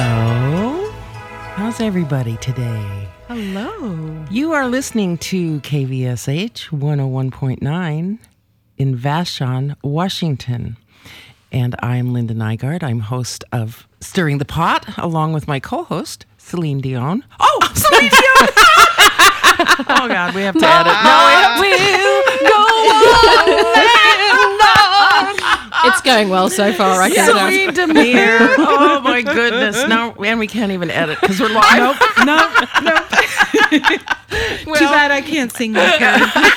Hello. How's everybody today? Hello. You are listening to KVSH 101.9 in Vashon, Washington. And I'm Linda Nygaard. I'm host of Stirring the Pot, along with my co-host, Celine Dion. Oh, Celine Dion! Oh, God, we have to edit. No, it will go on. It's going well so far. I can Celine Demir. Oh, my goodness. No, and we can't even edit because we're live. Nope. Too bad I can't sing like her.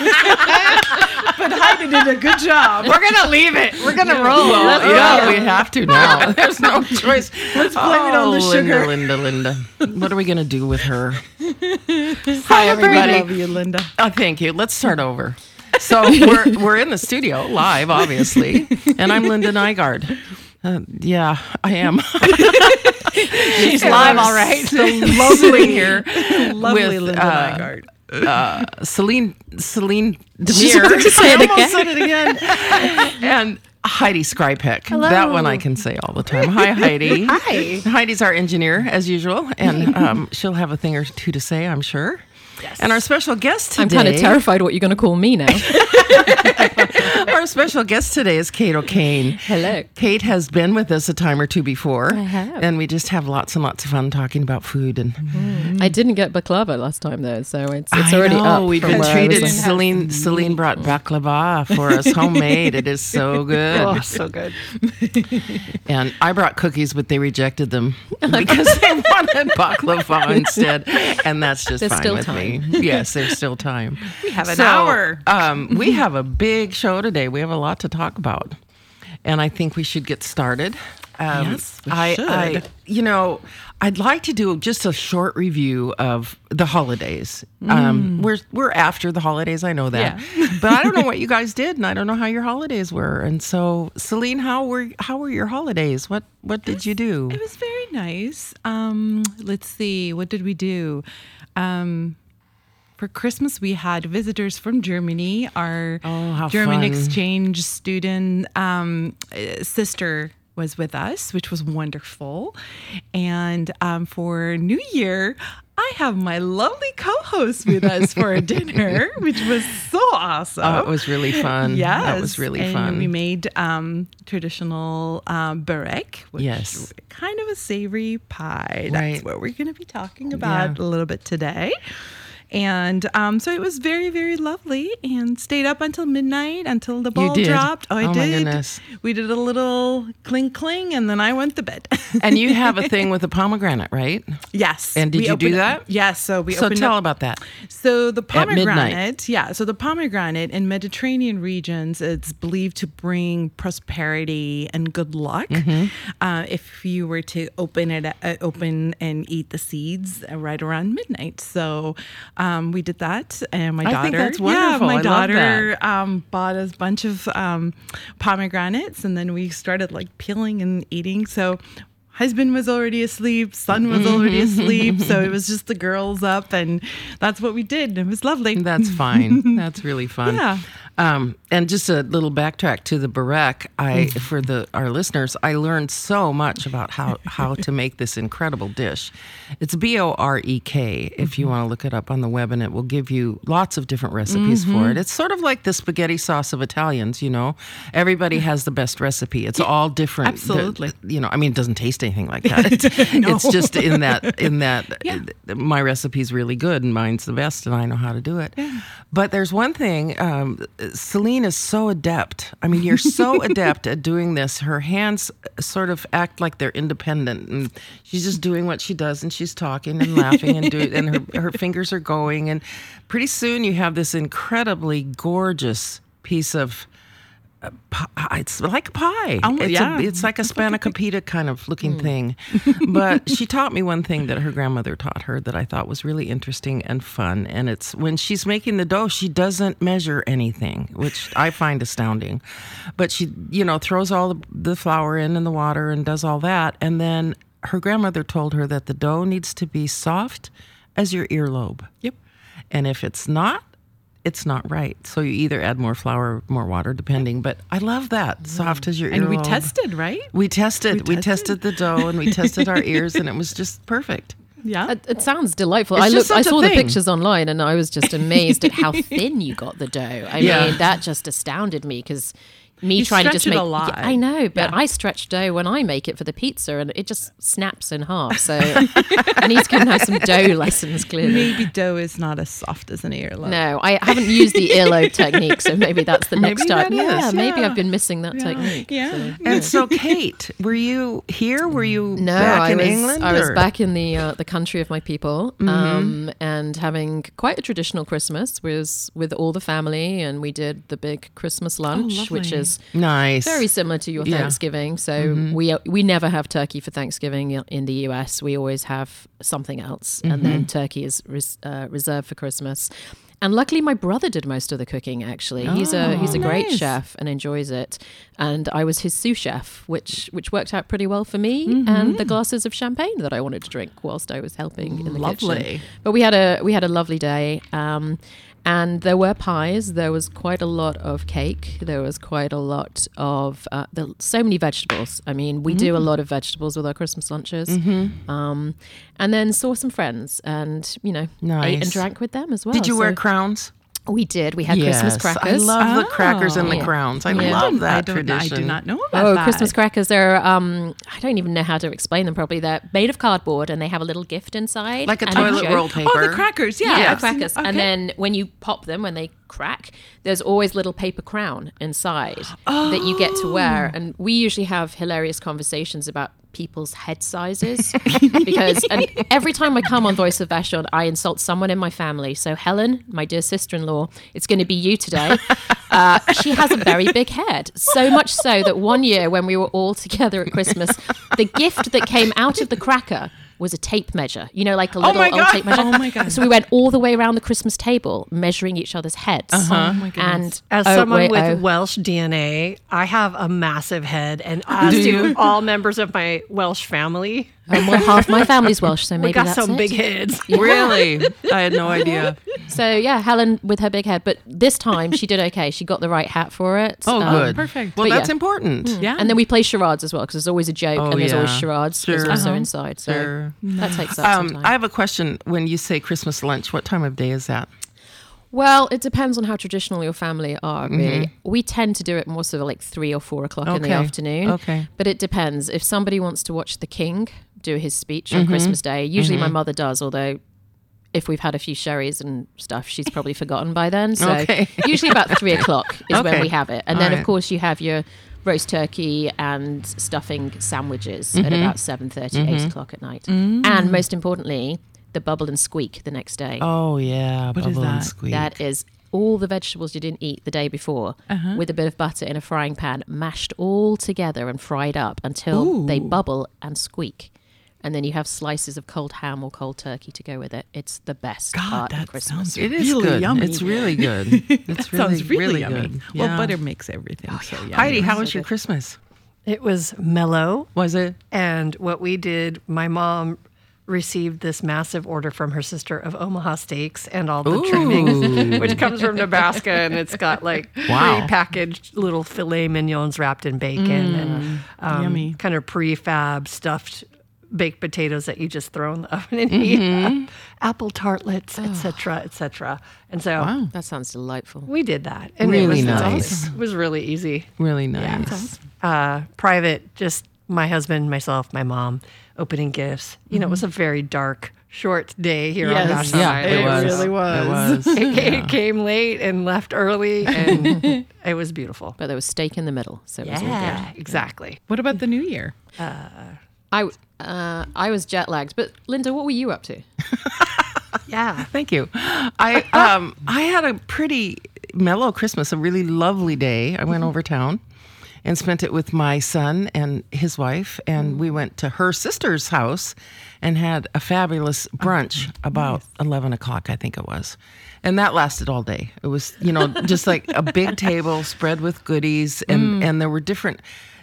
But Heidi did a good job. We're going to leave it. We're going to roll. Yeah, we have to now. There's no choice. Let's blame it on the sugar. Linda. What are we going to do with her? Hi, everybody. I love you, Linda. Oh, thank you. Let's start over. So we're in the studio live, obviously, and I'm Linda Nygaard. Yeah, I am. She's live, all right. So lovely here. Lovely with, Linda Nygaard. Celine Demir. She's about to say it I almost again. said it again. And Heidi Skrypek. Hello. That one I can say all the time. Hi, Heidi. Hi. Heidi's our engineer, as usual, and she'll have a thing or two to say, I'm sure. Yes. And our special guest today... I'm kind of terrified what you're going to call me now. Our special guest today is Kate O'Kane. Hello. Kate has been with us a time or two before. I have. And we just have lots and lots of fun talking about food. And I didn't get baklava last time, though, so it's I already know, up. we've from been where I treated. was like- Celine brought baklava for us, homemade. It is so good. Oh, so good. And I brought cookies, but they rejected them because they wanted baklava instead. And that's just There's fine still with time. me. Yes, there's still time. We have an hour. We have a big show today. We have a lot to talk about. And I think we should get started. Yes, we should. I'd like to do just a short review of the holidays. We're after the holidays, I know that. Yeah. But I don't know what you guys did, and I don't know how your holidays were. And so, Celine, how were your holidays? What did you do? It was very nice. Let's see. What did we do? For Christmas, we had visitors from Germany. Our how German fun. exchange student sister was with us, which was wonderful. And for New Year, I have my lovely co-host with us for a dinner, which was so awesome. Oh, it was really fun. Yes. That was really and fun. we made traditional burek, which Yes. is kind of a savory pie. Right. That's what we're going to be talking about Yeah. a little bit today. And so it was very, very lovely, and stayed up until midnight until the ball did? dropped. I Oh, did. my goodness. We did a little cling, and then I went to bed. And you have a thing with the pomegranate, right? Yes. And did we you do opened that? up- Yes. So we So opened tell up. about that. So the At midnight. pomegranate, so the pomegranate in Mediterranean regions, it's believed to bring prosperity and good luck. If you were to open and eat the seeds right around midnight. So we did that, and my daughter, I think that's wonderful. my I love daughter bought us a bunch of pomegranates, and then we started like peeling and eating. So. Husband was already asleep, son was already asleep, so it was just the girls up, and that's what we did. It was lovely. That's fine. That's really fun. Yeah. And just a little backtrack to the burek. For our listeners, I learned so much about how to make this incredible dish. It's BOREK if you want to look it up on the web, and it will give you lots of different recipes for it. It's sort of like the spaghetti sauce of Italians. Everybody has the best recipe. It's all different. absolutely. It doesn't taste anything like that. It's just in that my recipe's really good and mine's the best, and I know how to do it. Yeah. But there's one thing. Celine is so adept. I mean, you're so adept at doing this. Her hands sort of act like they're independent, and she's just doing what she does, and she's talking and laughing and her fingers are going, and pretty soon you have this incredibly gorgeous piece of it's like a pie. It's like a spanakopita kind of looking thing. But she taught me one thing that her grandmother taught her that I thought was really interesting and fun. And it's when she's making the dough, she doesn't measure anything, which I find astounding. But she, throws all the flour in and the water and does all that. And then her grandmother told her that the dough needs to be soft as your earlobe. Yep. And if it's not, it's not right. So you either add more flour or more water, depending. But I love that. Soft as your earlobe. And we tested, right? We tested the dough and we tested our ears, and it was just perfect. Yeah. It sounds delightful. It's I just such a saw the thing. pictures online and I was just amazed at how thin you got the dough. I mean, that just astounded me because You trying to stretch just it make a lot. I know, but Yeah. I stretch dough when I make it for the pizza and it just snaps in half. So I need to go and have some dough lessons clearly. Maybe dough is not as soft as an earlobe. No, I haven't used the earlobe technique, so maybe that's the next Maybe time. that is, Maybe yeah. I've been missing that technique. Yeah. So. And so, Kate, were you here? Were you No, back in England? I was or- back in the country of my people, and having quite a traditional Christmas with all the family, and we did the big Christmas lunch, which lovely. is Nice. very similar to your Yeah. Thanksgiving. So we never have turkey for Thanksgiving in the US. We always have something else, and then turkey is reserved for Christmas. And luckily, my brother did most of the cooking. Actually, he's a great nice. chef and enjoys it. And I was his sous chef, which worked out pretty well for me. And the glasses of champagne that I wanted to drink whilst I was helping in the Lovely. kitchen. But we had a lovely day. And there were pies. There was quite a lot of cake. There was quite a lot of so many vegetables. I mean, we do a lot of vegetables with our Christmas lunches. And then saw some friends, and ate Nice. and drank with them as well. Did you wear So crowns? we did. We had Christmas crackers. I love the crackers and the Yeah. crowns. I Yeah. love that I tradition. do not know about Oh, that. Christmas crackers! They're I don't even know how to explain them properly. They're made of cardboard and they have a little gift inside, Like a and toilet joke. roll paper. Oh, the crackers. Yeah. Yeah, I've seen crackers. it. Okay. And then when you pop them, when they crack, there's always a little paper crown inside that you get to wear. And we usually have hilarious conversations about people's head sizes because and every time I come on Voice of Vashon, I insult someone in my family. So Helen, my dear sister-in-law, it's going to be you today. She has a very big head, so much so that one year when we were all together at Christmas, the gift that came out of the cracker was a tape measure, like a little my old God. tape measure. Oh my God. So we went all the way around the Christmas table, measuring each other's heads. Oh my goodness. And As someone with Welsh DNA, I have a massive head, and as do all members of my Welsh family. well, half my family's Welsh, so maybe We got that's some it. big heads. Really? I had no idea. So yeah, Helen with her big head, but this time she did okay. She got the right hat for it. Oh, good. perfect. Well, But that's yeah. important. Yeah. And then we play charades as well because there's always a joke Oh, and there's always yeah. charades. Sure. There's also inside, so Sure. that takes up some time. I have a question. When you say Christmas lunch, what time of day is that? Well, it depends on how traditional your family are, really. We tend to do it more sort of like 3 or 4 o'clock in the Okay. afternoon. Okay. But it depends. If somebody wants to watch the King do his speech on Christmas Day, usually my mother does, although if we've had a few sherries and stuff, she's probably forgotten by then. So Okay. usually about 3 o'clock is when Okay. we have it. And All then, right. of course, you have your roast turkey and stuffing sandwiches at about 7:30, 8 o'clock at night. And most importantly, the bubble and squeak the next day. Oh, yeah. What is Bubble and that? squeak. That is all the vegetables you didn't eat the day before with a bit of butter in a frying pan, mashed all together and fried up until they bubble and squeak. And then you have slices of cold ham or cold turkey to go with it. It's the best God, part that of Christmas. sounds It is really good. yummy. It's really good. It's Sounds really yummy. good. Well, Yeah. butter makes everything so yummy. Heidi, how was your Christmas? It was mellow. Was it? And what we did, my mom received this massive order from her sister of Omaha steaks and all the trimmings, which comes from Nebraska, and it's got like Wow. pre-packaged little filet mignons wrapped in bacon and Yummy. kind of prefab stuffed baked potatoes that you just throw in the oven and eat, apple tartlets, etc., etc. And so Wow. That sounds delightful. we did that, and Really it was nice. It was really easy. Really nice. Private, just my husband, myself, my mom, opening gifts. You know, it was a very dark, short day here on Vashon Yeah, Island. it was. really was. It was. It came late and left early, and it was beautiful. But there was steak in the middle, so it was all good. Yeah, exactly. What about the new year? I was jet lagged. But Linda, what were you up to? Yeah. Thank you. I had a pretty mellow Christmas, a really lovely day. I went over town and spent it with my son and his wife, and we went to her sister's house and had a fabulous brunch about 11 o'clock, I think it was. And that lasted all day. It was, just like a big table spread with goodies, and there were different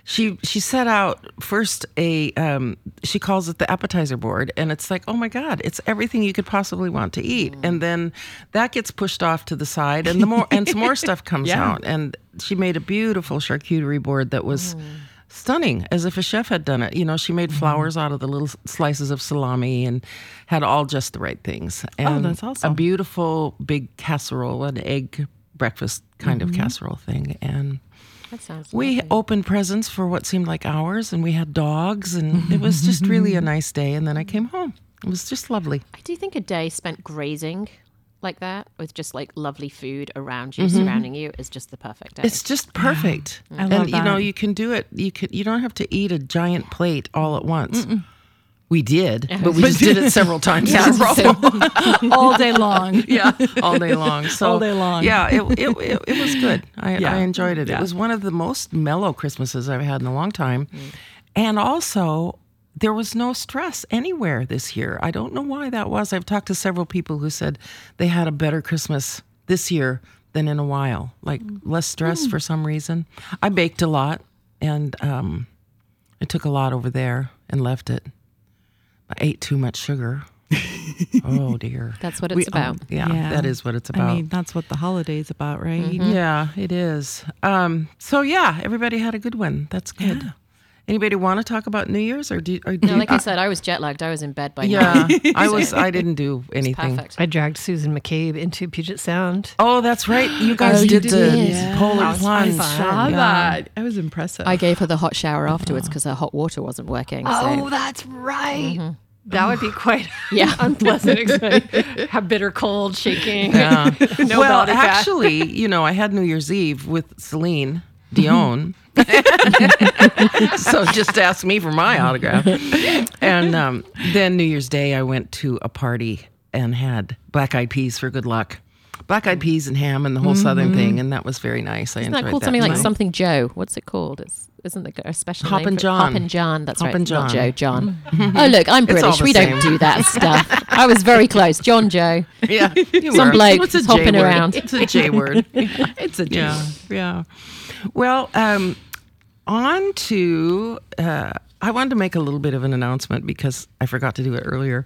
she set out first she calls it the appetizer board, and it's like, oh my God, it's everything you could possibly want to eat. And then that gets pushed off to the side, and some more stuff comes out. And she made a beautiful charcuterie board that was stunning, as if a chef had done it. You know, she made flowers out of the little slices of salami and had all just the right things. And that's awesome. a beautiful big casserole, an egg breakfast kind of casserole thing. And That sounds we lovely. opened presents for what seemed like hours, and we had dogs, and it was just really a nice day. And then I came home. It was just lovely. I do think a day spent grazing like that, with just like lovely food around you, surrounding you, is just the perfect day. It's just perfect. I love And you know, that. you can do it. You don't have to eat a giant plate all at once. We did, but we just did it several times in a row. All day long. Yeah, all day long. So, All day long. Yeah, it was good. I enjoyed it. Yeah. It was one of the most mellow Christmases I've had in a long time. And also, there was no stress anywhere this year. I don't know why that was. I've talked to several people who said they had a better Christmas this year than in a while, like less stress for some reason. I baked a lot, and I took a lot over there and left it. I ate too much sugar. Oh dear. That's what it's about. Yeah, that is what it's about. I mean, that's what the holiday's about, right? Yeah, it is. So yeah, everybody had a good one. That's good. Yeah. Anybody want to talk about New Year's or do No, you? like I said, I was jet lagged. I was in bed by Yeah, 9. I didn't do It's anything. perfect. I dragged Susan McCabe into Puget Sound. Oh, that's right. You guys Oh, you did the did. polar That was plunge. fun. Saw Yeah. that. It was impressive. I gave her the hot shower afterwards because her hot water wasn't working. Oh, So. that's right. That would be quite Yeah. unpleasant experience. Have bitter cold, shaking. Yeah. No well, belly fat. actually, you know, I had New Year's Eve with Celine Dion. So just ask me for my autograph. And then New Year's Day, I went to a party and had black-eyed peas for good luck. Black-eyed peas and ham and the whole Southern thing, and that was very nice. I Isn't enjoyed that called that. something like too. something Joe? What's it called? Isn't there a special Hop name and for it? John. Hop and John. That's Hop right. and Not John. Joe. John. Oh, look, I'm It's all British. the We same. don't do that stuff. I was very close. John Joe. Yeah, you Some were. bloke It's a hopping J word. around. It's a J word. it's a Yeah, yeah. Well, on to, I wanted to make a little bit of an announcement because I forgot to do it earlier.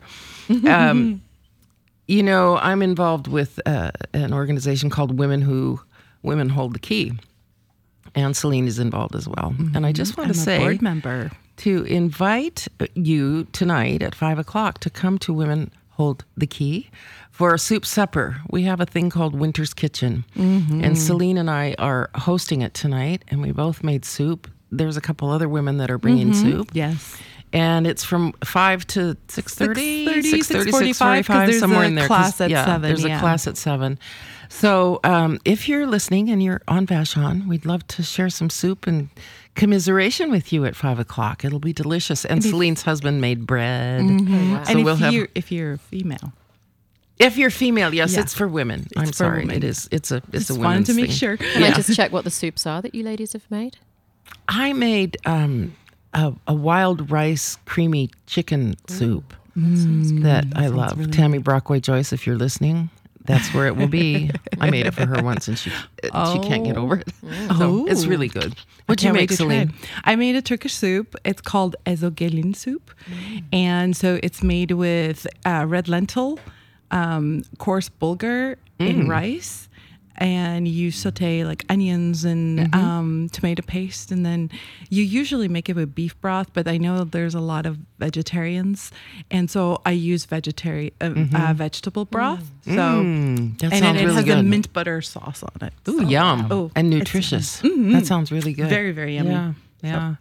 You know, I'm involved with an organization called Women Hold the Key. And Celine is involved as well. And I just want I'm to a say board member. to invite you tonight at 5:00 to come to Women Hold the Key for a soup supper. We have a thing called Winter's Kitchen. And Celine and I are hosting it tonight, and we both made soup. There's a couple other women that are bringing soup. Yes. And it's from 5 to 6:30, 6:30, 6:45, 'cause there's somewhere a in there. 'cause, class at 7, There's a yeah. class at 7. So if you're listening and you're on Vashon, we'd love to share some soup and commiseration with you at 5:00. It'll be delicious. And Celine's husband made bread. So And we'll have. if you're female, If you're female, yes, Yeah. it's for women. I'm for sorry, women. it is. It's a just wanted women's to make thing. sure. Can I just check what the soups are that you ladies have made? I made a wild rice creamy chicken soup that I love. Tammy Brockway Joyce, if you're listening, that's where it will be. I made it for her once, and she can't get over it. So it's really good. What'd you Can't wait make, to try Celine? it. I made a Turkish soup. It's called ezogelin soup. And so it's made with red lentil, coarse bulgur in rice. And you saute like onions and tomato paste. And then you usually make it with beef broth, but I know there's a lot of vegetarians. And so I use vegetable broth. So, That and sounds it really has good. a mint butter sauce on it. Ooh, So- yum. Oh, And it's nutritious. That sounds really good. Very, very yummy. Yeah.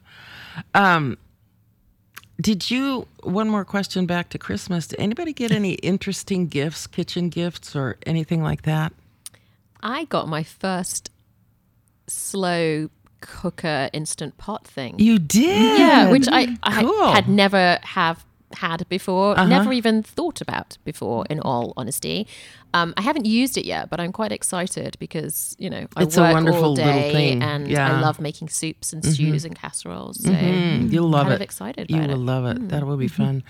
Did you, one more question back to Christmas, did anybody get any interesting gifts, kitchen gifts or anything like that? I got my first slow cooker instant pot thing. You did? Yeah, which I Cool. had never have had before, never even thought about before, in all honesty. I haven't used it yet, but I'm quite excited because, you know, I It's a work wonderful all little day thing. and Yeah. I love making soups and stews and casseroles. So You'll love kind it. of excited You about will it. love it. That will be fun.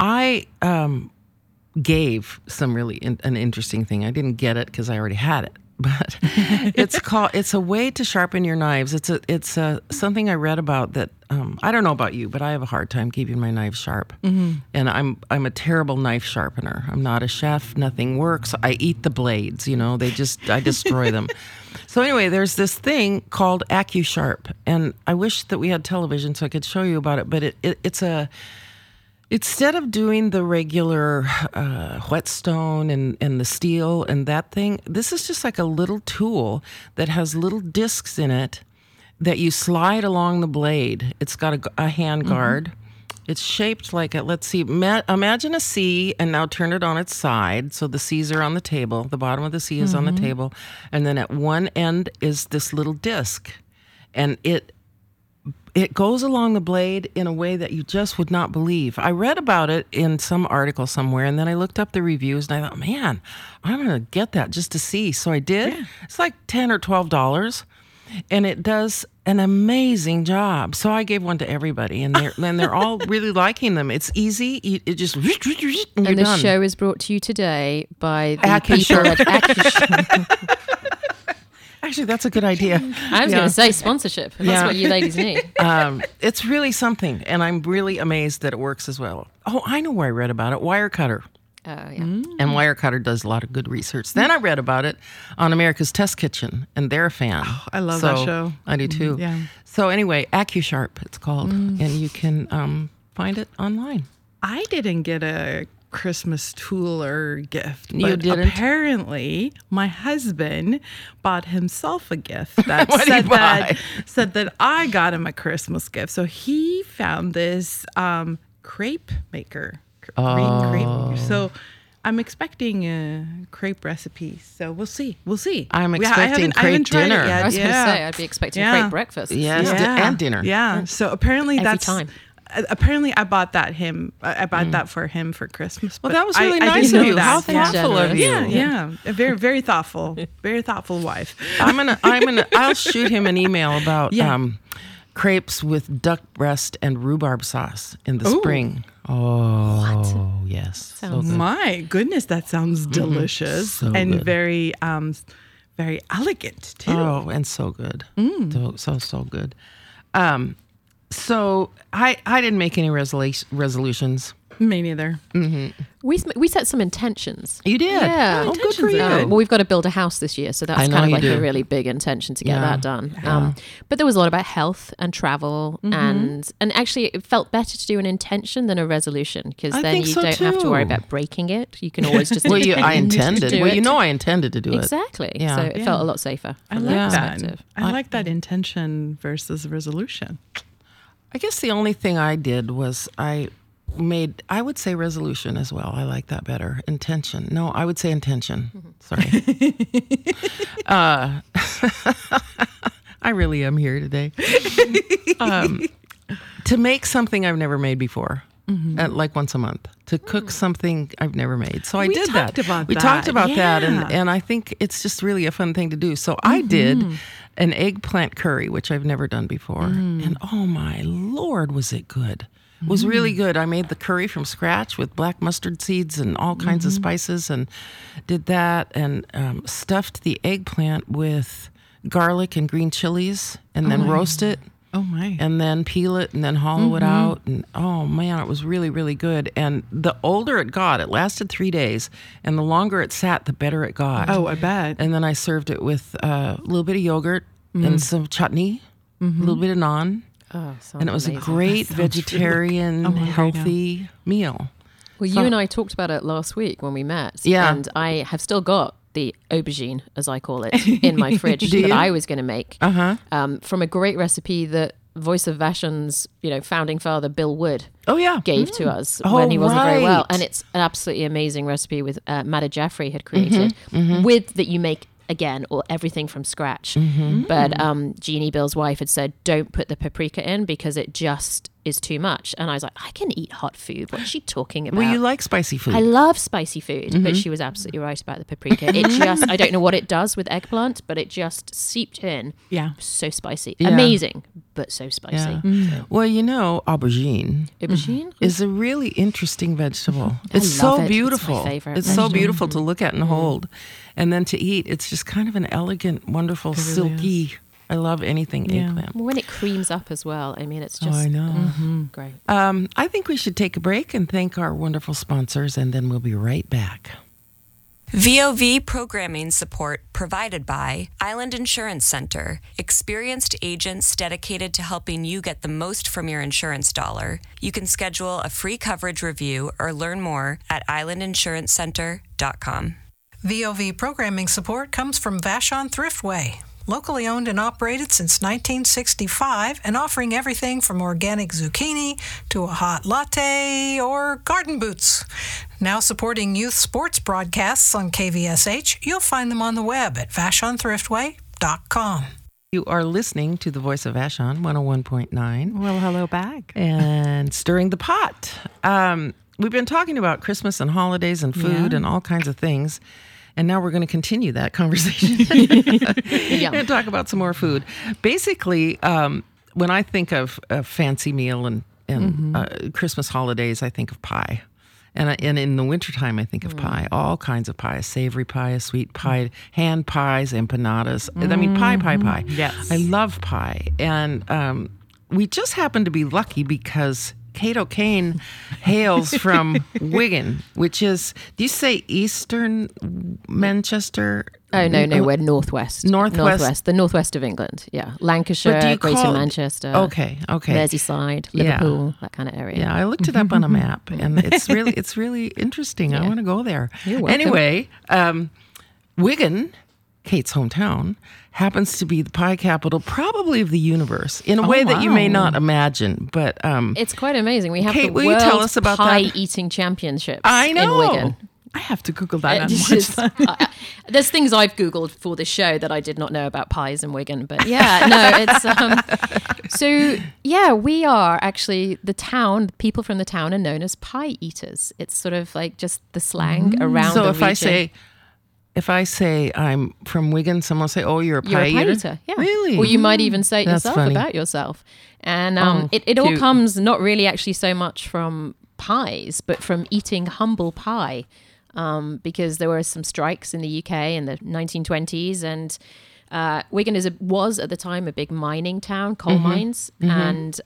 I gave some really an interesting thing. I didn't get it because I already had it. but it's a way to sharpen your knives. It's something I read about that. I don't know about you, but I have a hard time keeping my knives sharp, and I'm a terrible knife sharpener. I'm not a chef. Nothing works. I eat the blades. I destroy them. So anyway, there's this thing called AccuSharp, and I wish that we had television so I could show you about it. But instead of doing the regular whetstone and the steel and that thing, this is just like a little tool that has little discs in it that you slide along the blade. It's got a hand guard. It's shaped like let's see, imagine a C and now turn it on its side. So the C's are on the table. The bottom of the C is on the table. And then at one end is this little disc. And it goes along the blade in a way that you just would not believe. I read about it in some article somewhere, and then I looked up the reviews, and I thought, man, I'm going to get that just to see. So I did. Yeah. It's like $10 or $12, and it does an amazing job. So I gave one to everybody, and they're all really liking them. It's easy. It just and you're the done. show is brought to you today by the people at AccuSharp. Actually, that's a good idea. I was going to say sponsorship. That's what you ladies need. It's really something, and I'm really amazed that it works as well. Oh, I know where I read about it. Wirecutter. Oh, yeah. And Wirecutter does a lot of good research. Then I read about it on America's Test Kitchen, and they're a fan. Oh, I love that show. I do too. Yeah. So anyway, AccuSharp, it's called, and you can find it online. I didn't get a Christmas tool or gift, You but didn't? apparently my husband bought himself a gift that What did he buy? said that I got him a Christmas gift. So he found this crepe maker. Crepe. So I'm expecting a crepe recipe. So we'll see. I'm I expecting haven't crepe tried it dinner. yet. I was going to Yeah. say, I'd be expecting Yeah. great breakfast. Yes, and dinner. Yeah. So apparently Every that's time. Apparently, I bought that that for him for Christmas. Well, but that was really I nice didn't of know you. that. How thoughtful of you. Yeah. A very, very thoughtful wife. I'll shoot him an email about Yeah. crepes with duck breast and rhubarb sauce in the Ooh. spring. Oh, yes. So good. My goodness, that sounds delicious So and good. very, very elegant too. Oh, and so good. So good. So I didn't make any resolutions. Me neither. We set some intentions. You did? Yeah. Oh, good for you. Well, we've got to build a house this year, so I that's know kind of you like do. a really big intention to get Yeah. that done. But there was a lot about health and travel, and actually it felt better to do an intention than a resolution, because I then think you so, don't have to worry too. about breaking it. You can always just Well, I intend to intended. do Well, it. you know I intended to do it. Exactly. Yeah. So it felt a lot safer. I from like that that. perspective. I like that intention versus resolution. I guess the only thing I did was I would say resolution as well. I like that better. Intention. No, I would say intention. Sorry. I really am here today. To make something I've never made before. Like once a month, to cook something I've never made. So I We did talked that. about we that. talked about that, Yeah. and I think it's just really a fun thing to do. So I did an eggplant curry, which I've never done before, and oh my Lord, was it good! It was really good. I made the curry from scratch with black mustard seeds and all kinds of spices, and did that, and stuffed the eggplant with garlic and green chilies, and then roast it. Oh my. And then peel it and then hollow it out. And oh man, it was really, really good. And the older it got, it lasted 3 days. And the longer it sat, the better it got. Oh, I bet. And then I served it with a little bit of yogurt and some chutney, a little bit of naan. Oh, And it was a great vegetarian, I'm hungry healthy meal. Well, you and I talked about it last week when we met. Yeah. And I have still got the aubergine, as I call it, in my fridge Do that you? I was going to make Uh-huh. from a great recipe that Voice of Vashon's, founding father, Bill Wood, Oh, yeah. gave to us Oh, when he wasn't very well. right. And it's an absolutely amazing recipe with Madda Jaffrey had created with that you make again or everything from scratch. But Jeannie, Bill's wife, had said don't put the paprika in because it just is too much. And I was like, I can eat hot food. What's she talking about? Well, you like spicy food. I love spicy food, but she was absolutely right about the paprika. It just, I don't know what it does with eggplant, but it just seeped in. Yeah. So spicy. Yeah. Amazing. but so spicy. Yeah. Well, aubergine is a really interesting vegetable. It's so beautiful. It's my favorite It's so beautiful to look at and hold. And then to eat, it's just kind of an elegant, wonderful, silky. I love anything eggplant. Well, when it creams up as well, I mean, it's just I know. great. I think we should take a break and thank our wonderful sponsors, and then we'll be right back. VOV programming support provided by Island Insurance Center, experienced agents dedicated to helping you get the most from your insurance dollar. You can schedule a free coverage review or learn more at islandinsuranceCenter.com. VOV programming support comes from Vashon Thriftway. Locally owned and operated since 1965 and offering everything from organic zucchini to a hot latte or garden boots. Now supporting youth sports broadcasts on KVSH, you'll find them on the web at VashonThriftway.com. You are listening to the Voice of Vashon, 101.9. Well, hello back. And Stirring the Pot. We've been talking about Christmas and holidays and food and all kinds of things. And now we're going to continue that conversation and talk about some more food. Basically, when I think of a fancy meal and Christmas holidays, I think of pie. And in the wintertime, I think of pie, all kinds of pie, a savory pie, a sweet pie, hand pies, empanadas. I mean, pie. Yes. I love pie. And we just happen to be lucky because Kate O'Kane hails from Wigan, which is, do you say Eastern Manchester? Oh, no, we're northwest. Northwest? The northwest of England, yeah. Lancashire, Greater Manchester. Okay. Merseyside, Liverpool, that kind of area. Yeah, I looked it up on a map, and it's really interesting. I want to go there. You're welcome. Anyway, Wigan, Kate's hometown, happens to be the pie capital probably of the universe in a way that you may not imagine. But it's quite amazing. We have Kate, the will you tell us World about Pie that? Eating Championships I know. in Wigan. I have to Google that and It's watch just- that. There's things I've Googled for this show that I did not know about pies in Wigan, but yeah, no, it's we are actually the people from the town are known as pie eaters. It's sort of like just the slang around So the if region. if I say I'm from Wigan, someone will say, "Oh, you're a You're pie a pie eater?" eater, yeah. Really? Or you might even say it That's yourself funny. about yourself. And it all cute. comes not really actually so much from pies, but from eating humble pie. Because there were some strikes in the UK in the 1920s, and Wigan was at the time a big mining town, coal mines, and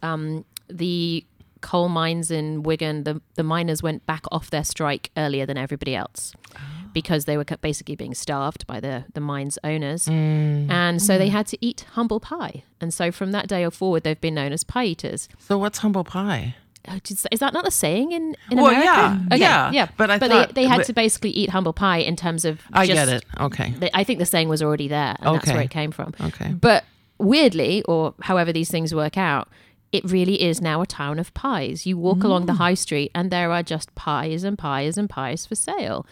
the coal mines in Wigan, the miners went back off their strike earlier than everybody else because they were basically being starved by the mine's owners, and so they had to eat humble pie, and so from that day forward, they've been known as pie eaters. So what's humble pie? Is that not a saying in Well, America? yeah. But I thought they had to basically eat humble pie in terms of. I get it. Okay. I think the saying was already there, and that's Okay. where it came from. Okay. But weirdly, or however these things work out, it really is now a town of pies. You walk along the high street, and there are just pies and pies and pies for sale.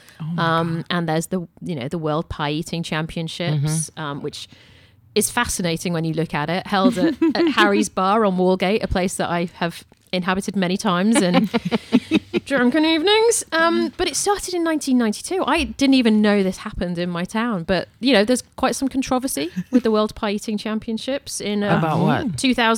And there's the World Pie Eating Championships, which is fascinating when you look at it. Held at Harry's Bar on Moorgate, a place that I have inhabited many times in drunken evenings. But it started in 1992. I didn't even know this happened in my town. But, there's quite some controversy with the World Pie Eating Championships. In About what?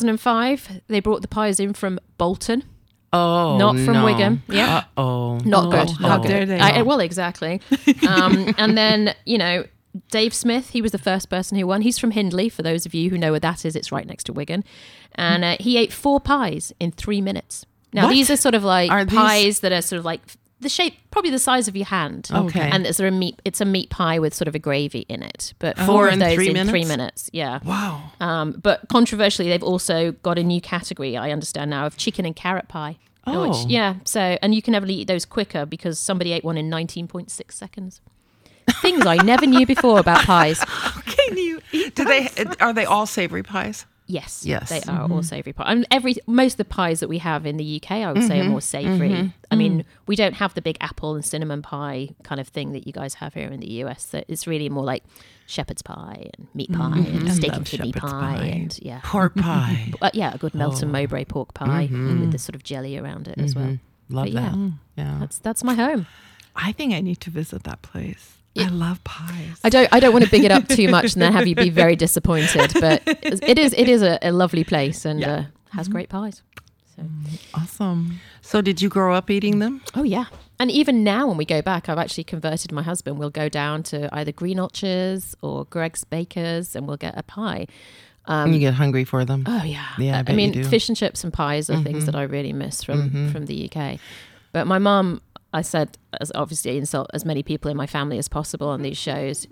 2005, they brought the pies in from Bolton. Oh, Not from no. Wigan. Yeah. Uh-oh. Not good. How Not dare good. they? Well, exactly. And then, Dave Smith, he was the first person who won. He's from Hindley, for those of you who know where that is. It's right next to Wigan. And he ate 4 pies in 3 minutes. Now, What? these are sort of like Are these- pies that are sort of like the shape, probably the size of your hand. Okay. And it's a meat pie with sort of a gravy in it. But 4 4 of in those 3 in minutes? 3 minutes. Yeah. Wow. But controversially, they've also got a new category, I understand now, of chicken and carrot pie. Oh. And you can never eat those quicker because somebody ate one in 19.6 seconds. Things I never knew before about pies. Can you eat? Are they all savory pies? Yes, Yes. they are all savoury pies. And most of the pies that we have in the UK, I would say, are more savoury. I mean, we don't have the big apple and cinnamon pie kind of thing that you guys have here in the US. So it's really more like shepherd's pie and meat pie and steak and kidney shepherd's pie, pie. and Pork pie. a good Melton Mowbray pork pie with this sort of jelly around it as well. Love But that. yeah, Yeah. that's my home. I think I need to visit that place. I love pies. I don't want to big it up too much and then have you be very disappointed. But it is a lovely place and has great pies. So. Awesome. So did you grow up eating them? Oh yeah. And even now when we go back, I've actually converted my husband. We'll go down to either Green Orchards or Greg's Bakers and we'll get a pie. And you get hungry for them. Oh yeah. Yeah, I bet mean, you do. fish and chips and pies are things that I really miss from the UK. But my mum, I said, as obviously insult as many people in my family as possible on these shows.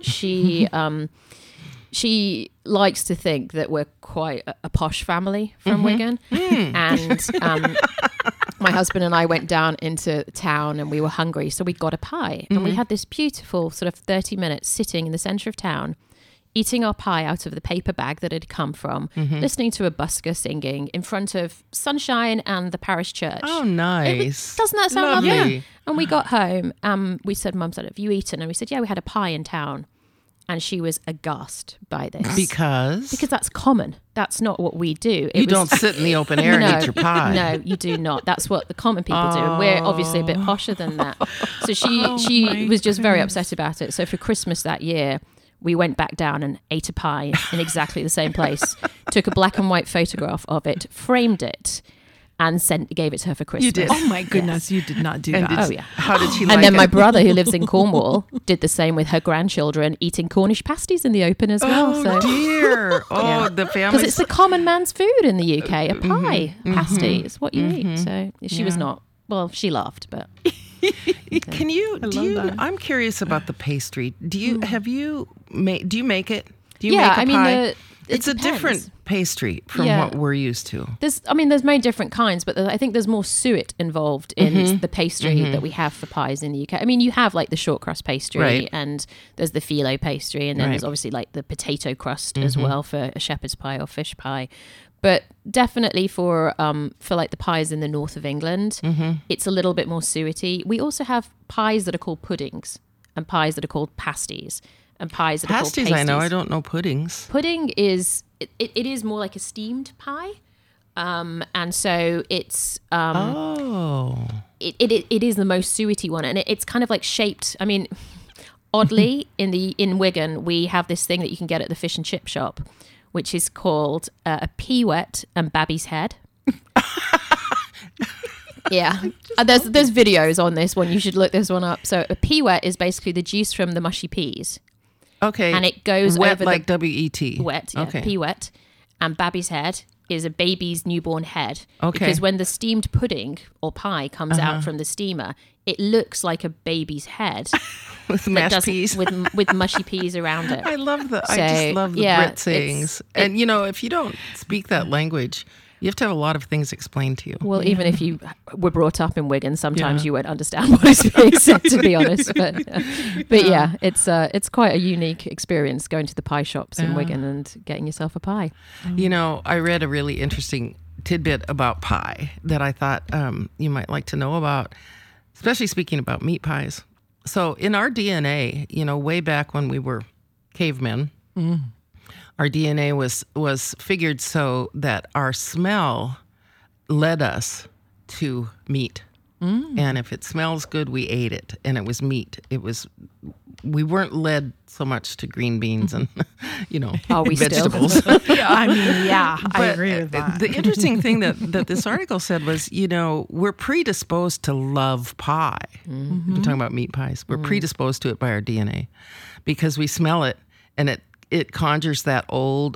She likes to think that we're quite a posh family from Wigan. And my husband and I went down into town and we were hungry. So we got a pie. And we had this beautiful sort of 30 minutes sitting in the centre of town, eating our pie out of the paper bag that it had come from, listening to a busker singing in front of sunshine and the parish church. Oh, nice. Doesn't that sound lovely? Lovely. And we got home. We said, Mum said, have you eaten? And we said, yeah, we had a pie in town. And she was aghast by this. Because that's common. That's not what we do. you don't sit in the open air and eat your pie. No, you do not. That's what the common people do. And we're obviously a bit posher than that. So she was just very upset about it. So for Christmas that year, we went back down and ate a pie in exactly the same place, took a black and white photograph of it, framed it, and gave it to her for Christmas. You did? Oh my goodness, you did not do that. Oh yeah. How did she like And then it? my brother, who lives in Cornwall, did the same with her grandchildren, eating Cornish pasties in the open as well. Oh, So dear. Oh, the because family. it's the common man's food in the UK, a pie pasty is what you eat. So she was not. Well, she laughed, but Can you, do love you, that. I'm curious about the pastry. Do you, do you make it? Do you Yeah, make a I mean, pie? it It's a depends. different pastry from Yeah. what we're used to. there's many different kinds, but I think there's more suet involved in the pastry that we have for pies in the UK. I mean, you have like the short crust pastry, Right. and there's the phyllo pastry, and then Right. there's obviously like the potato crust as well for a shepherd's pie or fish pie. But definitely for like the pies in the north of England, it's a little bit more suety. We also have pies that are called puddings and pies that are called pasties and pies that are called Pasties, pasties. I know. I don't know puddings. Pudding is it is more like a steamed pie, and so it's it is the most suety one, and it's kind of like shaped. I mean, oddly, in Wigan we have this thing that you can get at the fish and chip shop, which is called a peewet and Babby's head. Yeah, there's videos on this one. You should look this one up. So a peewet is basically the juice from the mushy peas. Okay. And it goes wet over like the W-E-T. wet, yeah, Okay. peewet. And Babby's head is a baby's newborn head. Okay. Because when the steamed pudding or pie comes out from the steamer, it looks like a baby's head With that mashed doesn't- peas. with mushy peas around it. I love I So, just love the yeah, Brit sayings. And, you know, if you don't speak that language, you have to have a lot of things explained to you. Well, even if you were brought up in Wigan, sometimes you won't understand what is being said, to be honest. But yeah, it's quite a unique experience going to the pie shops in Wigan and getting yourself a pie. You know, I read a really interesting tidbit about pie that I thought you might like to know about, especially speaking about meat pies. So in our DNA, you know, way back when we were cavemen, our DNA was figured so that our smell led us to meat. And if it smells good, we ate it, and it was meat. We weren't led so much to green beans and, you know, Are we still? vegetables. I mean, yeah, I But agree with that. the interesting thing that this article said was, you know, we're predisposed to love pie. We're talking about meat pies. We're predisposed to it by our DNA because we smell it and it conjures that old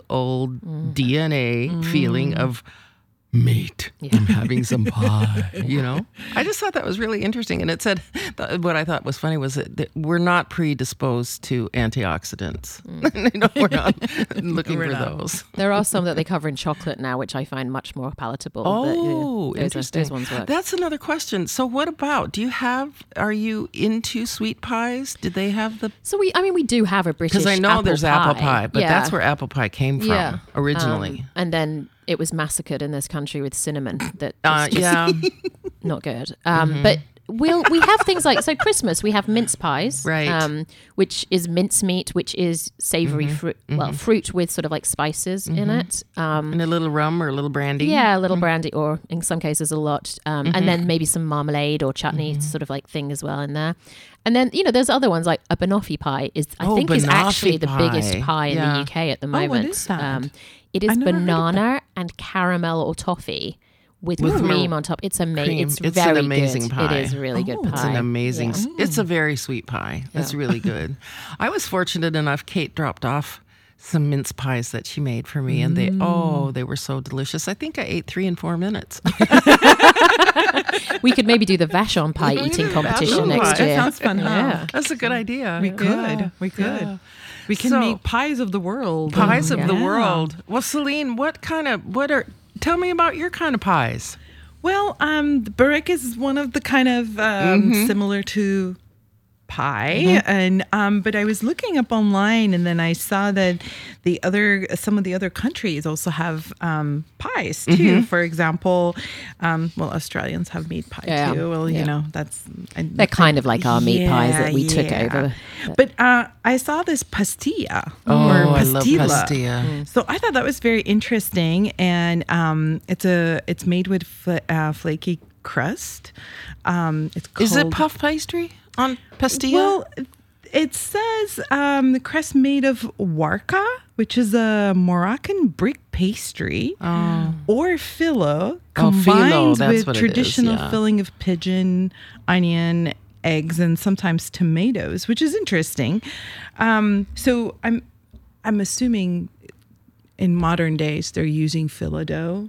DNA feeling of meat. I'm having some pie, you know? I just thought that was really interesting. And it said, what I thought was funny was that we're not predisposed to antioxidants. You know, we're not looking for those. There are some that they cover in chocolate now, which I find much more palatable. Oh, interesting. Those ones work. That's another question. So what about, are you into sweet pies? Did they have the... So we do have a British Because I know apple there's pie. apple pie, but Yeah. that's where apple pie came from originally. And then it was massacred in this country with cinnamon that is just Yeah. not good. But we have things like, so Christmas, we have mince pies, Right. Which is mincemeat, which is savory fruit, fruit with sort of like spices in it. And a little rum or a little brandy. Yeah, a little brandy, or in some cases a lot. And then maybe some marmalade or chutney sort of like thing as well in there. And then, there's other ones like a banoffee pie is actually the biggest pie in the UK at the moment. What is that? It is banana and caramel or toffee with cream on top. It's amazing. It's very an amazing good. pie. It is really good pie. It's an amazing, it's a very sweet pie. It's really good. I was fortunate enough, Kate dropped off some mince pies that she made for me, and they were so delicious. I think I ate 3 in 4 minutes. We could maybe do the Vachon pie eating competition next year. That sounds fun, huh? Yeah. That's a good idea. We could. We could. Yeah. We can So- make pies of the world. Pies of the Yeah. world. Well, Celine, tell me about your kind of pies. Well, the burek is one of the kind of similar to pie, and but I was looking up online, and then I saw that some of the other countries also have pies too. For example, Australians have meat pie too. Well, that's They're kind of like our meat pies that we took over. But I saw this pastilla or I love pastilla. pastilla. So I thought that was very interesting, and it's made with flaky crust. It's called, Is it puff pastry on pastilla? Well, it says the crust made of warka, which is a Moroccan brick pastry, or filo, combined that's with what it is, traditional yeah. filling of pigeon, onion, eggs, and sometimes tomatoes, which is interesting. So I'm assuming in modern days they're using phyllo dough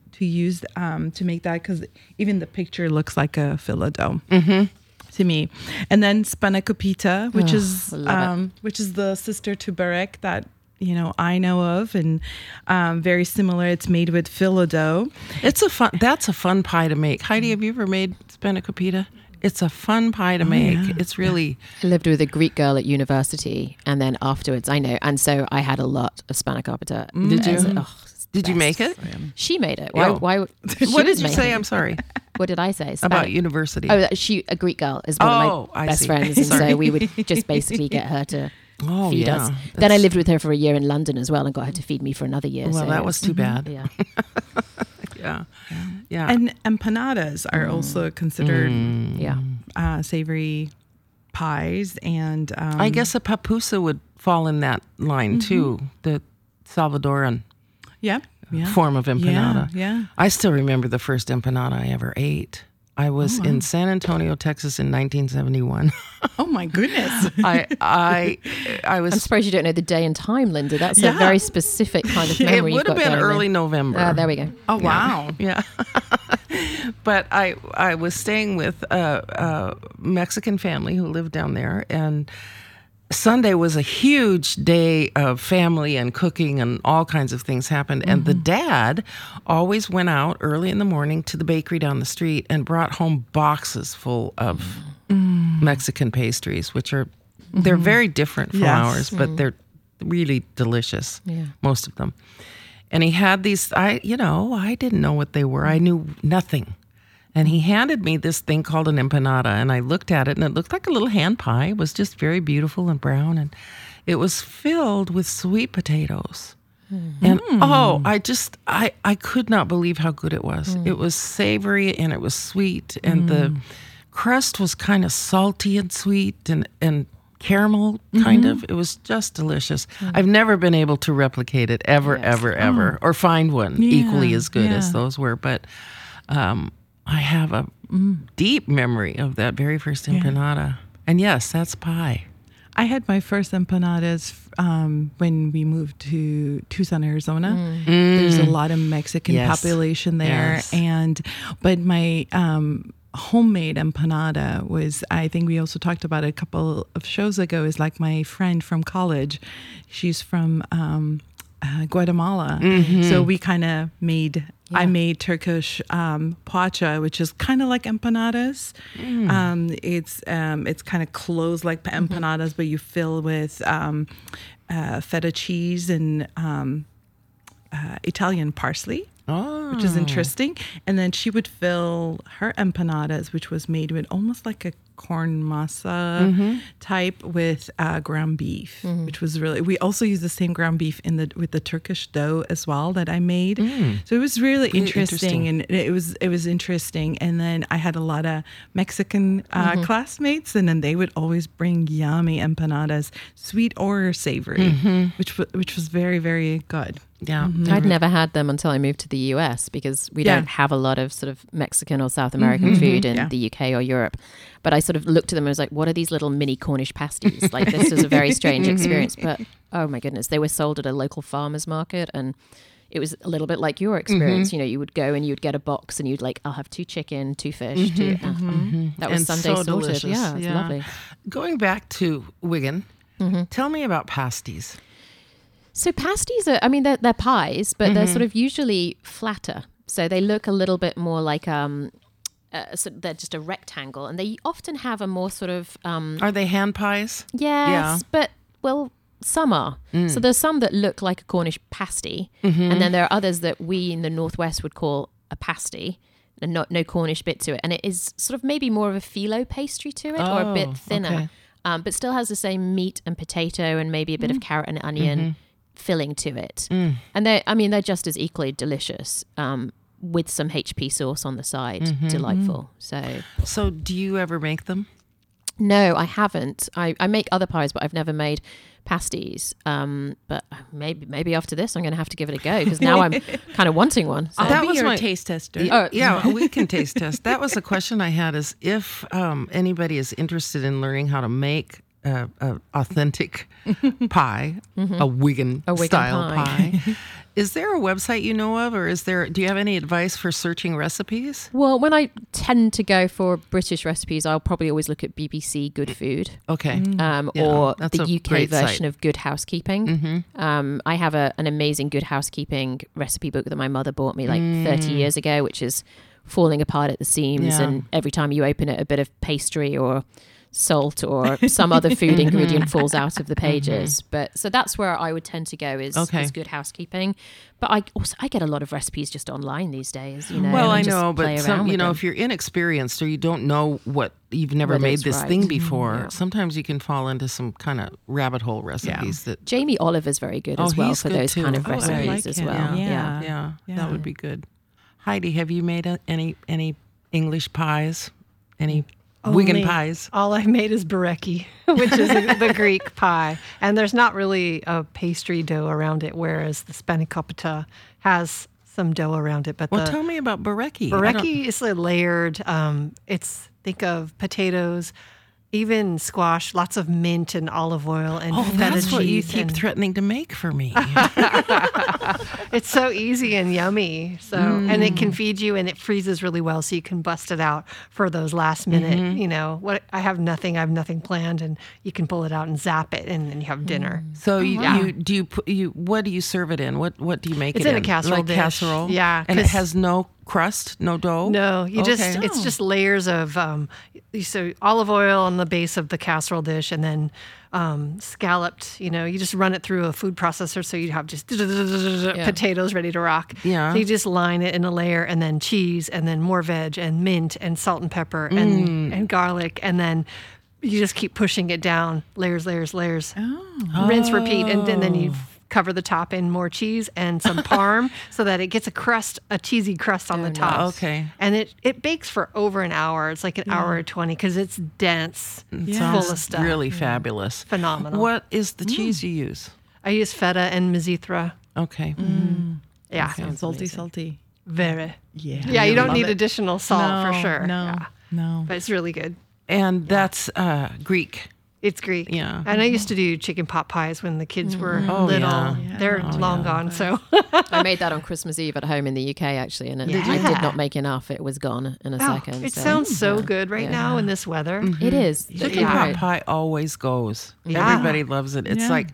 to make that, because even the picture looks like a phyllo dough. To me, and then spanakopita, which is the sister to burek that I know of, and very similar. It's made with phyllo dough. That's a fun pie to make. Heidi, have you ever made spanakopita? It's a fun pie to make. yeah. It's really I lived with a Greek girl at university, and then afterwards, and so I had a lot of spanakopita. Did you? Did you best. make it? She made it. Oh. Why? What did you say? I'm sorry. What did I say? About university. Oh, a Greek girl is one of my I best see. friends, and Sorry. so we would just basically get her to feed yeah. us. Then I lived with her for a year in London as well, and got her to feed me for another year. Well, so that was too bad. Yeah. Yeah. And empanadas are also considered savory pies, and I guess a papusa would fall in that line too. The Salvadoran form of empanada. Yeah. I still remember the first empanada I ever ate. I was in San Antonio, Texas in 1971. Oh my goodness. I was. I'm surprised you don't know the day and time, Linda. That's a very specific kind of It memory. would have been early November. There we go. Oh wow. Yeah. But I was staying with a Mexican family who lived down there, and Sunday was a huge day of family and cooking, and all kinds of things happened. And the dad always went out early in the morning to the bakery down the street and brought home boxes full of Mexican pastries, which are they're very different from ours, but they're really delicious. Yeah. Most of them. And he had these. I didn't know what they were. I knew nothing. And he handed me this thing called an empanada, and I looked at it, and it looked like a little hand pie. It was just very beautiful and brown, and it was filled with sweet potatoes. And I could not believe how good it was. It was savory, and it was sweet, and the crust was kind of salty and sweet and caramel, kind of. It was just delicious. I've never been able to replicate it ever, or find one equally as good as those were, but I have a deep memory of that very first empanada. And yes, that's pie. I had my first empanadas when we moved to Tucson, Arizona. There's a lot of Mexican population there, but my homemade empanada was, I think we also talked about it a couple of shows ago, is like my friend from college. She's from Guatemala. So we kind of made, I made Turkish pocha, which is kind of like empanadas. It's kind of closed like empanadas, but you fill with feta cheese and Italian parsley. which is interesting. And then she would fill her empanadas, which was made with almost like a corn masa type with ground beef, which was really. We also use the same ground beef with the Turkish dough as well that I made. So it was really interesting, and it was interesting. And then I had a lot of Mexican classmates, and then they would always bring yummy empanadas, sweet or savory, which was very, very good. Yeah. I'd never had them until I moved to the US because we don't have a lot of sort of Mexican or South American food in the UK or Europe. But I sort of looked at them and was like, what are these little mini Cornish pasties? Like, this was a very strange experience. But, oh my goodness, they were sold at a local farmer's market, and it was a little bit like your experience. You know, you would go and you'd get a box and you'd like, I'll have 2 chicken, 2 fish. That was And Sunday so sorted. delicious. Yeah, it's lovely. Going back to Wigan, tell me about pasties. So pasties are, I mean, they're pies, but they're sort of usually flatter. So they look a little bit more like, so they're just a rectangle, and they often have a more sort of... Are they hand pies? Yes, but, well, some are. So there's some that look like a Cornish pasty, and then there are others that we in the Northwest would call a pasty, and no Cornish bit to it. And it is sort of maybe more of a philo pastry to it, or a bit thinner, but still has the same meat and potato and maybe a bit of carrot and onion filling to it. And they're just as equally delicious, with some HP sauce on the side. Delightful. So do you ever make them? No, I haven't. I make other pies, but I've never made pasties. But maybe after this, I'm going to have to give it a go, because now I'm kind of wanting one. So. I'll be your taste tester. Yeah, we can taste test. That was a question I had, is if anybody is interested in learning how to make a authentic pie, a Wigan style pie. Is there a website you know of, or do you have any advice for searching recipes? Well, when I tend to go for British recipes, I'll probably always look at BBC Good Food. Okay. Or the UK version of Good Housekeeping. I have an amazing Good Housekeeping recipe book that my mother bought me like 30 years ago, which is falling apart at the seams. And every time you open it, a bit of pastry or salt or some other food ingredient falls out of the pages. But so that's where I would tend to go is Good Housekeeping. But I get a lot of recipes just online these days, you know. Well, I know, but if you're inexperienced or you don't know you've never made this thing before, sometimes you can fall into some kind of rabbit hole recipes that Jamie Oliver's very good as well for those kind of recipes as well. Yeah, that would be good. Heidi, have you made any English pies? Any Wigan pies? All I made is bareki, which is the Greek pie. And there's not really a pastry dough around it, whereas the spanakopita has some dough around it. But tell me about bareki. Bareki is layered. Think of potatoes, even squash, lots of mint and olive oil and feta cheese. That's what you keep threatening to make for me. It's so easy and yummy. And it can feed you, and it freezes really well, so you can bust it out for those last minute. You know, I have nothing planned, and you can pull it out and zap it, and then you have dinner. So what do you serve it in? What do you make it in? It's in a casserole dish. Casserole. Yeah, and it has no crust, no dough. No, it's just layers of so olive oil on the base of the casserole dish, and then scalloped. You know, you just run it through a food processor, so you have just potatoes ready to rock. Yeah. So you just line it in a layer, and then cheese, and then more veg, and mint, and salt and pepper, and garlic, and then you just keep pushing it down, layers. Rinse, repeat, and then you cover the top in more cheese and some parm so that it gets a cheesy crust on the top. Okay. And it bakes for over an hour. It's like an hour 20 because it's dense, full of stuff. Really fabulous. Phenomenal. What is the cheese you use? I use feta and Mizithra. Okay. Yeah. Salty. Very. Yeah. Yeah, you don't need additional salt for sure. No. But it's really good. And that's Greek. It's Greek. Yeah. And I used to do chicken pot pies when the kids were little. Yeah. They're long gone, so. I made that on Christmas Eve at home in the UK, actually, and I did not make enough. It was gone in a second. It sounds so good right now in this weather. It is. Chicken pot pie always goes. Yeah. Everybody loves it. It's like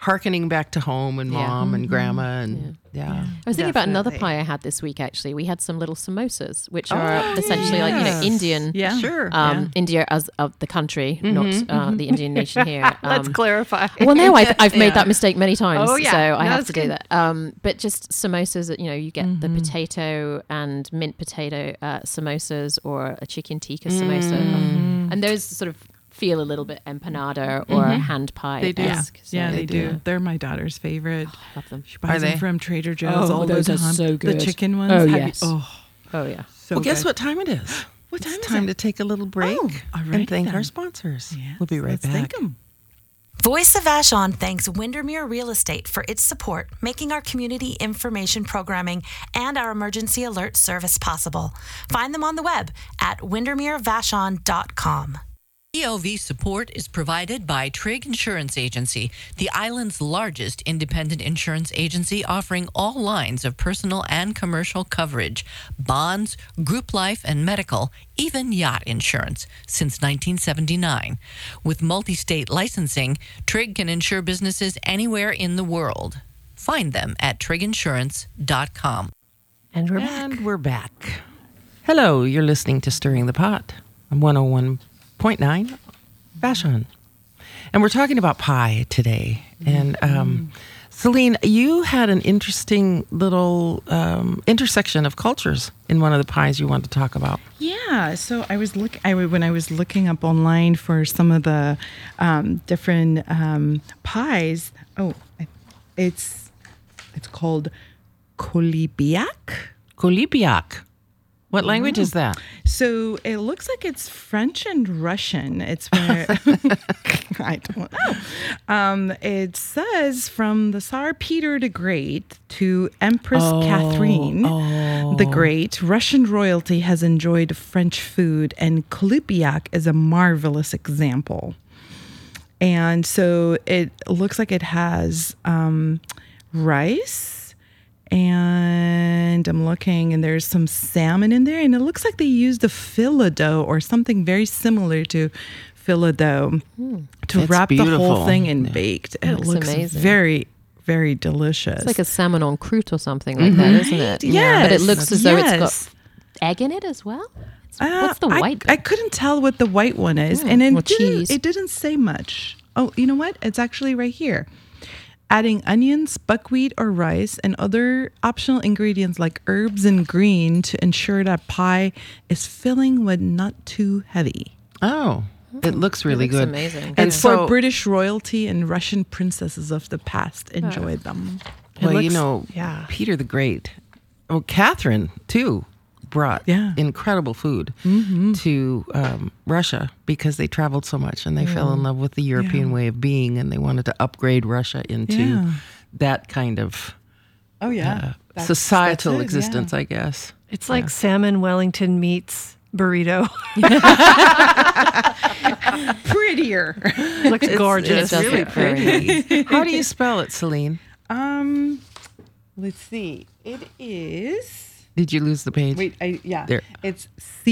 hearkening back to home and mom and grandma and I was thinking about another pie I had this week. Actually, we had some little samosas, which are essentially like Indian. Yeah, sure. India as of the country, not the Indian nation here. Let's clarify. Well, no, I've made that mistake many times, Oh, yeah. so I No, have that's to do good. that. But just samosas, you get the potato and mint potato samosas or a chicken tikka samosa, and those sort of feel a little bit empanada or hand pie. They do. So They do. They're my daughter's favorite. Love them. She buys them from Trader Joe's all those the are time. so good. The chicken ones. Oh, Have you- yes. oh, Yeah. so well, guess good. what time it is? What time It's is time it? to take a little break all right and thank then. our sponsors. Yes, We'll be right let's back. thank 'em. Voice of Vashon thanks Windermere Real Estate for its support, making our community information programming and our emergency alert service possible. Find them on the web at windermerevashon.com. EOV support is provided by Trigg Insurance Agency, the island's largest independent insurance agency offering all lines of personal and commercial coverage, bonds, group life and medical, even yacht insurance, since 1979. With multi-state licensing, Trigg can insure businesses anywhere in the world. Find them at trigginsurance.com. And we're back. And we're back. Hello, you're listening to Stirring the Pot on 101.9 Vashon. And we're talking about pie today. And Celine, you had an interesting little intersection of cultures in one of the pies you wanted to talk about. Yeah, so when I was looking up online for some of the different pies. It's called Kolibiak. Kolibiak. What language is that? So it looks like it's French and Russian. It's where I don't know. It says from the Tsar Peter the Great to Empress Catherine the Great, Russian royalty has enjoyed French food, and Kolibiak is a marvelous example. And so it looks like it has rice. And I'm looking, and there's some salmon in there, and it looks like they used a phyllo dough or something very similar to phyllo dough to It's wrap the beautiful. whole thing in baked. It Looks looks amazing. very, very delicious. It's like a salmon en croûte or something like that, isn't it? Yes. But it looks as though it's Yes. got egg in it as well. What's the white I bit? couldn't tell what the white one is, and or it cheese. didn't say much. Oh, you know what? It's actually right here. Adding onions, buckwheat, or rice, and other optional ingredients like herbs and green to ensure that pie is filling but not too heavy. Oh, it looks really looks good. amazing. And For so, British royalty and Russian princesses of the past enjoyed them. well, you looks- know, yeah. Peter the Great. Oh, Catherine, too, brought incredible food to Russia because they traveled so much and they fell in love with the European way of being, and they wanted to upgrade Russia into that kind of societal that's it, existence, I guess. It's like salmon Wellington meets burrito. Prettier. Looks gorgeous. It does Really look very nice. pretty. How do you spell it, Celine? Let's see. It is. Did you lose the page? Wait, There. It's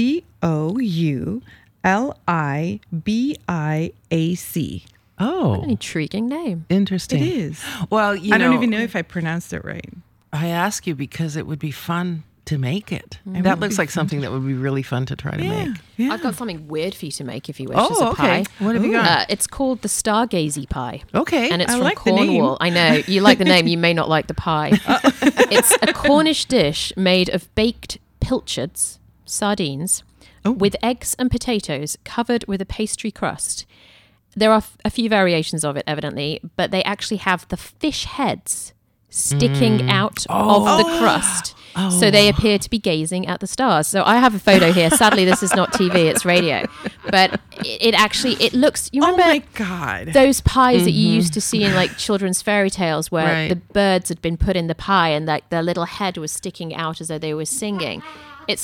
Koulibiac. Oh, An intriguing name. interesting. It is. Well, I don't even know if I pronounced it right. I ask you because it would be fun to make it. That looks like something that would be really fun to try to make. Yeah. I've got something weird for you to make if you wish. Oh, as a okay. pie. What have you got? It's called the Stargazy pie. Okay. And it's I from like the name. Cornwall. I know. You like the name, you may not like the pie. It's a Cornish dish made of baked pilchards, sardines, with eggs and potatoes covered with a pastry crust. There are a few variations of it, evidently, but they actually have the fish heads sticking out of the crust. So they appear to be gazing at the stars. So I have a photo here. Sadly, this is not TV, it's radio. But it looks, you Oh remember my God. those pies that you used to see in like children's fairy tales where Right. the birds had been put in the pie and like their little head was sticking out as though they were singing. It's like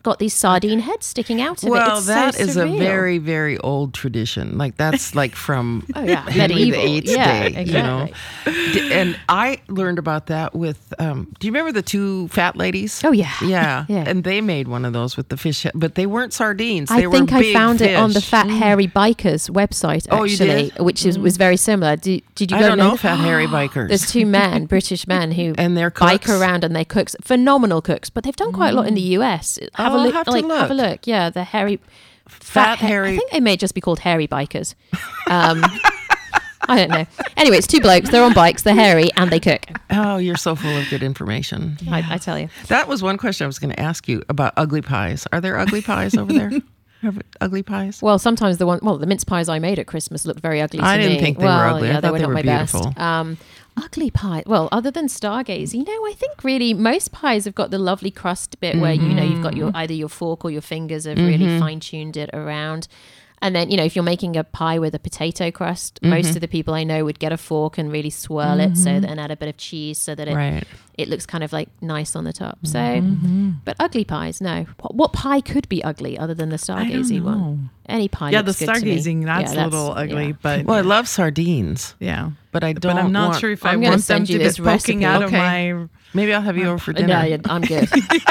got these sardine heads sticking out of it. Well, It's that so is a surreal. very, very old tradition. Like that's like from Henry medieval. VIII's Yeah, day, exactly. And I learned about that with. Do you remember the two fat ladies? Oh, yeah. yeah, Yeah. And they made one of those with the fish, but they weren't sardines. I They think were I big found it on the fish. Fat Hairy Bikers website, Oh, you actually, did? which was very similar. Did you I go don't to know Fat Hairy Bikers. There's two men, British men, who And they're bike cooks? around and they're cooks, phenomenal cooks, but they've done quite a lot in the US. Have a I'll look. have to Have a look. look. Yeah, the Fat Hairy. I think they may just be called hairy bikers. I don't know. Anyway, it's two blokes. They're on bikes. They're hairy and they cook. Oh, you're so full of good information. I tell you. That was one question I was going to ask you about ugly pies. Are there ugly pies over there? Ugly pies? Well, sometimes the mince pies I made at Christmas looked very ugly to me. I didn't think they were ugly. I Yeah, they thought were they not were my beautiful. best. Ugly pie. Well, other than Stargaze, I think really most pies have got the lovely crust bit where you've got either your fork or your fingers have really fine tuned it around. And then, if you're making a pie with a potato crust, most of the people I know would get a fork and really swirl it and add a bit of cheese so that it looks kind of like nice on the top. So, but ugly pies, no. What pie could be ugly other than the Stargazing one? Any pie Yeah, the looks good to me. stargazing, that's a little ugly, but Well, I love sardines. yeah. But I don't But I'm not want- sure if I'm I gonna want send them you to this be poking recipe. out of Okay. my... Maybe I'll have you over for dinner. No, I'm good.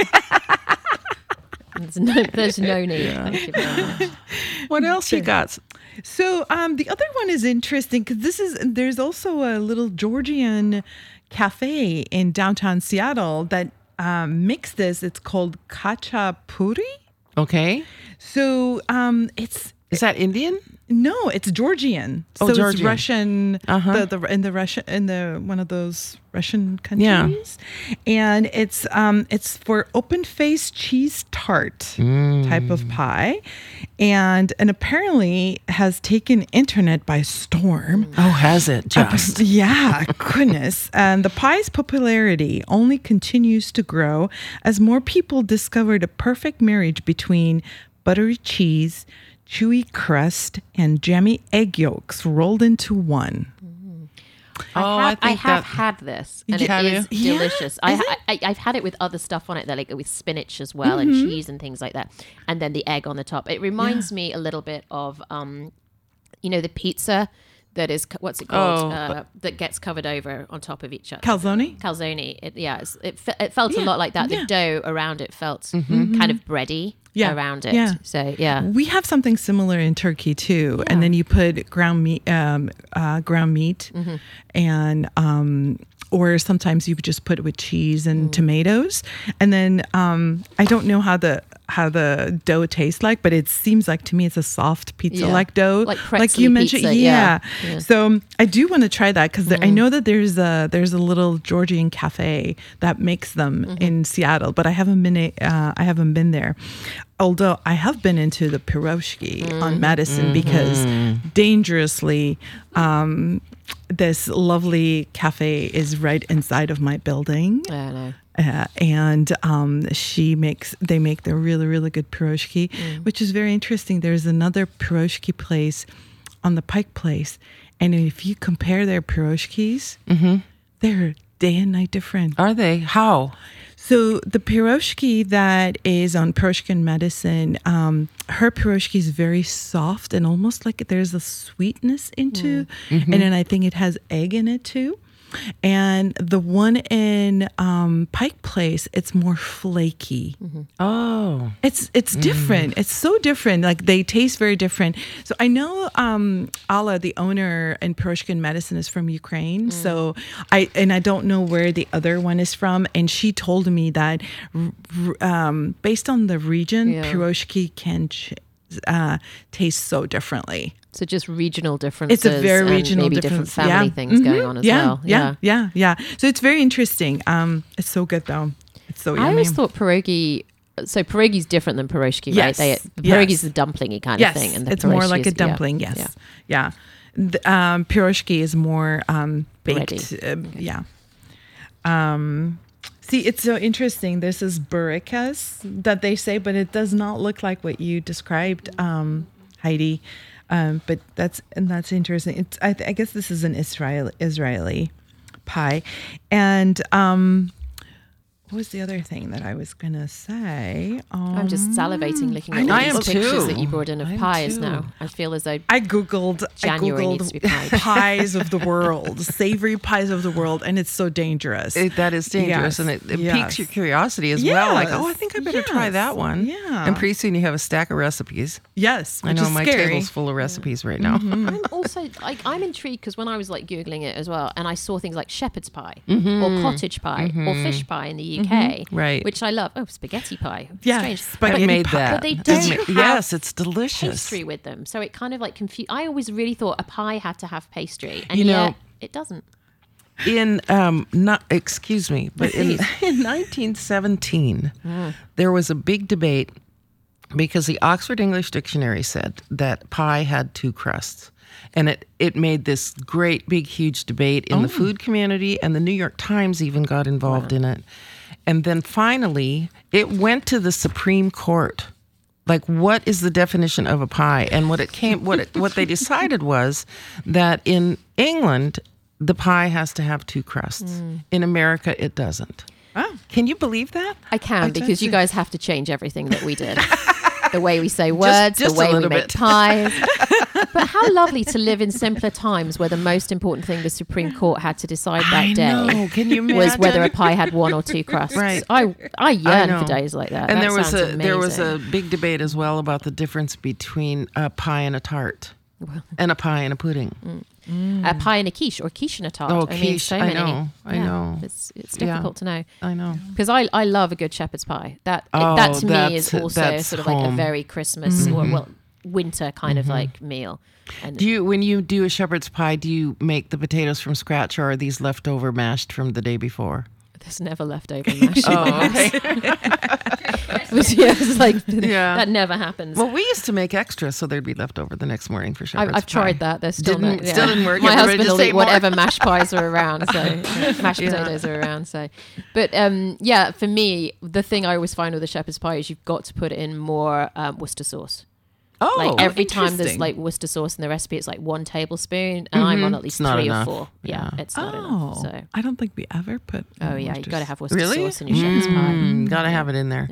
There's no need. Thank you very much. What else you got? So the other one is interesting because there's also a little Georgian cafe in downtown Seattle that makes this. It's called Khachapuri. Okay. So it's Is that Indian? no, it's Georgian. Oh, so Georgian. it's Russian. Uh-huh. The one of those Russian countries, and it's for open-faced cheese tart type of pie, and apparently has taken internet by storm. Oh, has it just? Yeah, goodness. And the pie's popularity only continues to grow as more people discover the perfect marriage between buttery cheese, chewy crust, and jammy egg yolks rolled into one. I think have that- had this, and Have it is you? delicious. I've had it with other stuff on it, like with spinach as well, and cheese and things like that, and then the egg on the top. It reminds me a little bit of, the pizza that is what's it called that gets covered over on top of each other. Calzone? Calzone. It felt a lot like that. The dough around it felt kind of bready around it. Yeah. So yeah. We have something similar in Turkey too, and then you put ground meat, and or sometimes you just put it with cheese and tomatoes, and then I don't know how the dough tastes like, but it seems like to me it's a soft pizza-like dough, Like you pretzely mentioned. pizza, Yeah. yeah. So I do want to try that because I know that there's a little Georgian cafe that makes them in Seattle, but I haven't been there. Although I have been into the Piroshki on Madison because dangerously, this lovely cafe is right inside of my building. I know. And they make the really, really good piroshki, which is very interesting. There's another piroshki place on the Pike Place, and if you compare their piroshkis, they're day and night different. Are they? How? So the piroshki that is on Piroshki and Madison, her piroshki is very soft and almost like there's a sweetness into, and then I think it has egg in it too. And the one in Pike Place, it's more flaky. Oh. It's different. It's so different. Like they taste very different. So I know Alla, the owner in Piroshki and Madison, is from Ukraine. So I don't know where the other one is from. And she told me that based on the region, piroshki can taste so differently. So just regional differences. It's a very and regional maybe difference. different family things going on as well. Yeah. So it's very interesting. It's so good though. It's so yummy. I always thought pierogi. So pierogi's different than piroshki, Yes. right? Pierogi's the dumplingy kind of thing, and the it's more like pierogi a is- dumpling. Yes, yeah. The, piroshki is more baked. See, it's so interesting. This is burikas that they say, but it does not look like what you described, Heidi. But that's interesting. It's I guess this is an Israeli pie, and What was the other thing that I was going to say? I'm just salivating looking at I all am these pictures too. that you brought in of I am pies too. now. I feel as though I Googled January needs to be pie. pies of the world, savory pies of the world, and it's so dangerous. That is dangerous, Yes, and it yes. piques your curiosity as well. Like, Yes, oh, I think I better try yes, that one. yeah. And pretty soon you have a stack of recipes. Yes, I which know is my scary. table's full of recipes right now. I'm also I'm intrigued because when I was like Googling it as well, and I saw things like shepherd's pie or cottage pie or fish pie in the UK, Right. which I love. Oh, spaghetti pie. Yeah, Strange. spaghetti I've made pie. that. But they don't have Yes, it's delicious. pastry with them, so it kind of like confused. I always really thought a pie had to have pastry, and You know- yet it doesn't. In excuse me, but in 1917, there was a big debate because the Oxford English Dictionary said that pie had two crusts. And it made this great, big, huge debate in the food community, and the New York Times even got involved in it. And then finally, it went to the Supreme Court. Like, what is the definition of a pie? And what they decided was that in England, the pie has to have two crusts. In America, it doesn't. Oh. Can you believe that? I can because you guys have to change everything that we did. The way we say words, just the way a we little make bit. pies. But how lovely to live in simpler times where the most important thing the Supreme Court had to decide that day Can you imagine? was whether a pie had one or two crusts. Right. I yearn know. for days like that. And That there was sounds there was a amazing. big debate as well about the difference between a pie and a tart, and a pie and a pudding. A pie and a quiche or quiche and a tart. Oh, I mean, quiche, so I many. know, I know. It's Yeah. difficult to know. I know. Because I love a good shepherd's pie. That Oh, to me is that's- also that's sort of like a home. very Christmas or well winter kind of like meal. And Do you, when you do a shepherd's pie, do you make the potatoes from scratch, or are these leftover mashed from the day before? there's never leftover mash. Oh, okay. It's like Yeah. that never happens. Well, we used to make extra, so there'd be leftover the next morning for shepherd's I've tried pie. that. There's still Still didn't work. My Everybody husband just will eat ate more. whatever mashed pies are around. So mashed potatoes are around. So, but yeah, for me, the thing I always find with a shepherd's pie is you've got to put in more Worcester sauce. Oh, Like every time there's interesting. like Worcester sauce in the recipe, it's like 1 tablespoon, and I'm on at least It's not 3 enough. or 4. Yeah, Yeah. it's not Oh, enough. So, I don't think we ever put. oh yeah, you got to have Worcester Really? sauce in your shepherd's pie. Gotta have it in there.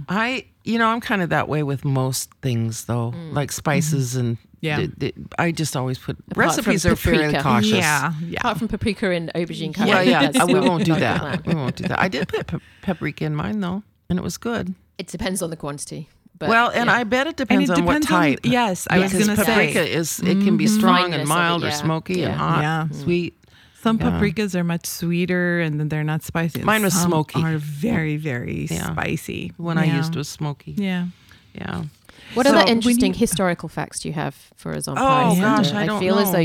I'm kind of that way with most things, though, like spices and. Yeah. I just always put Apart from recipes are fairly paprika. cautious. Yeah, yeah. Apart from paprika and aubergine curry. Yeah, that's we not- won't do not the that. plan. We won't do that. I did put paprika in mine though, and it was good. It depends on the quantity. But Well, and yeah. I bet it And depends it on what depends type. yes, I was Because gonna paprika say is it can be strong Fineness and of mild it, or yeah. smoky and Yeah. hot, Yeah. sweet. some Yeah. paprikas are much sweeter and then they're not spicy. and Mine was some smoky. Are very very Yeah. spicy. When I Yeah. used was smoky. Yeah. Yeah. What So other when interesting you- historical facts do you have for us on Oh, pies? gosh, Linda? I don't feel as know. though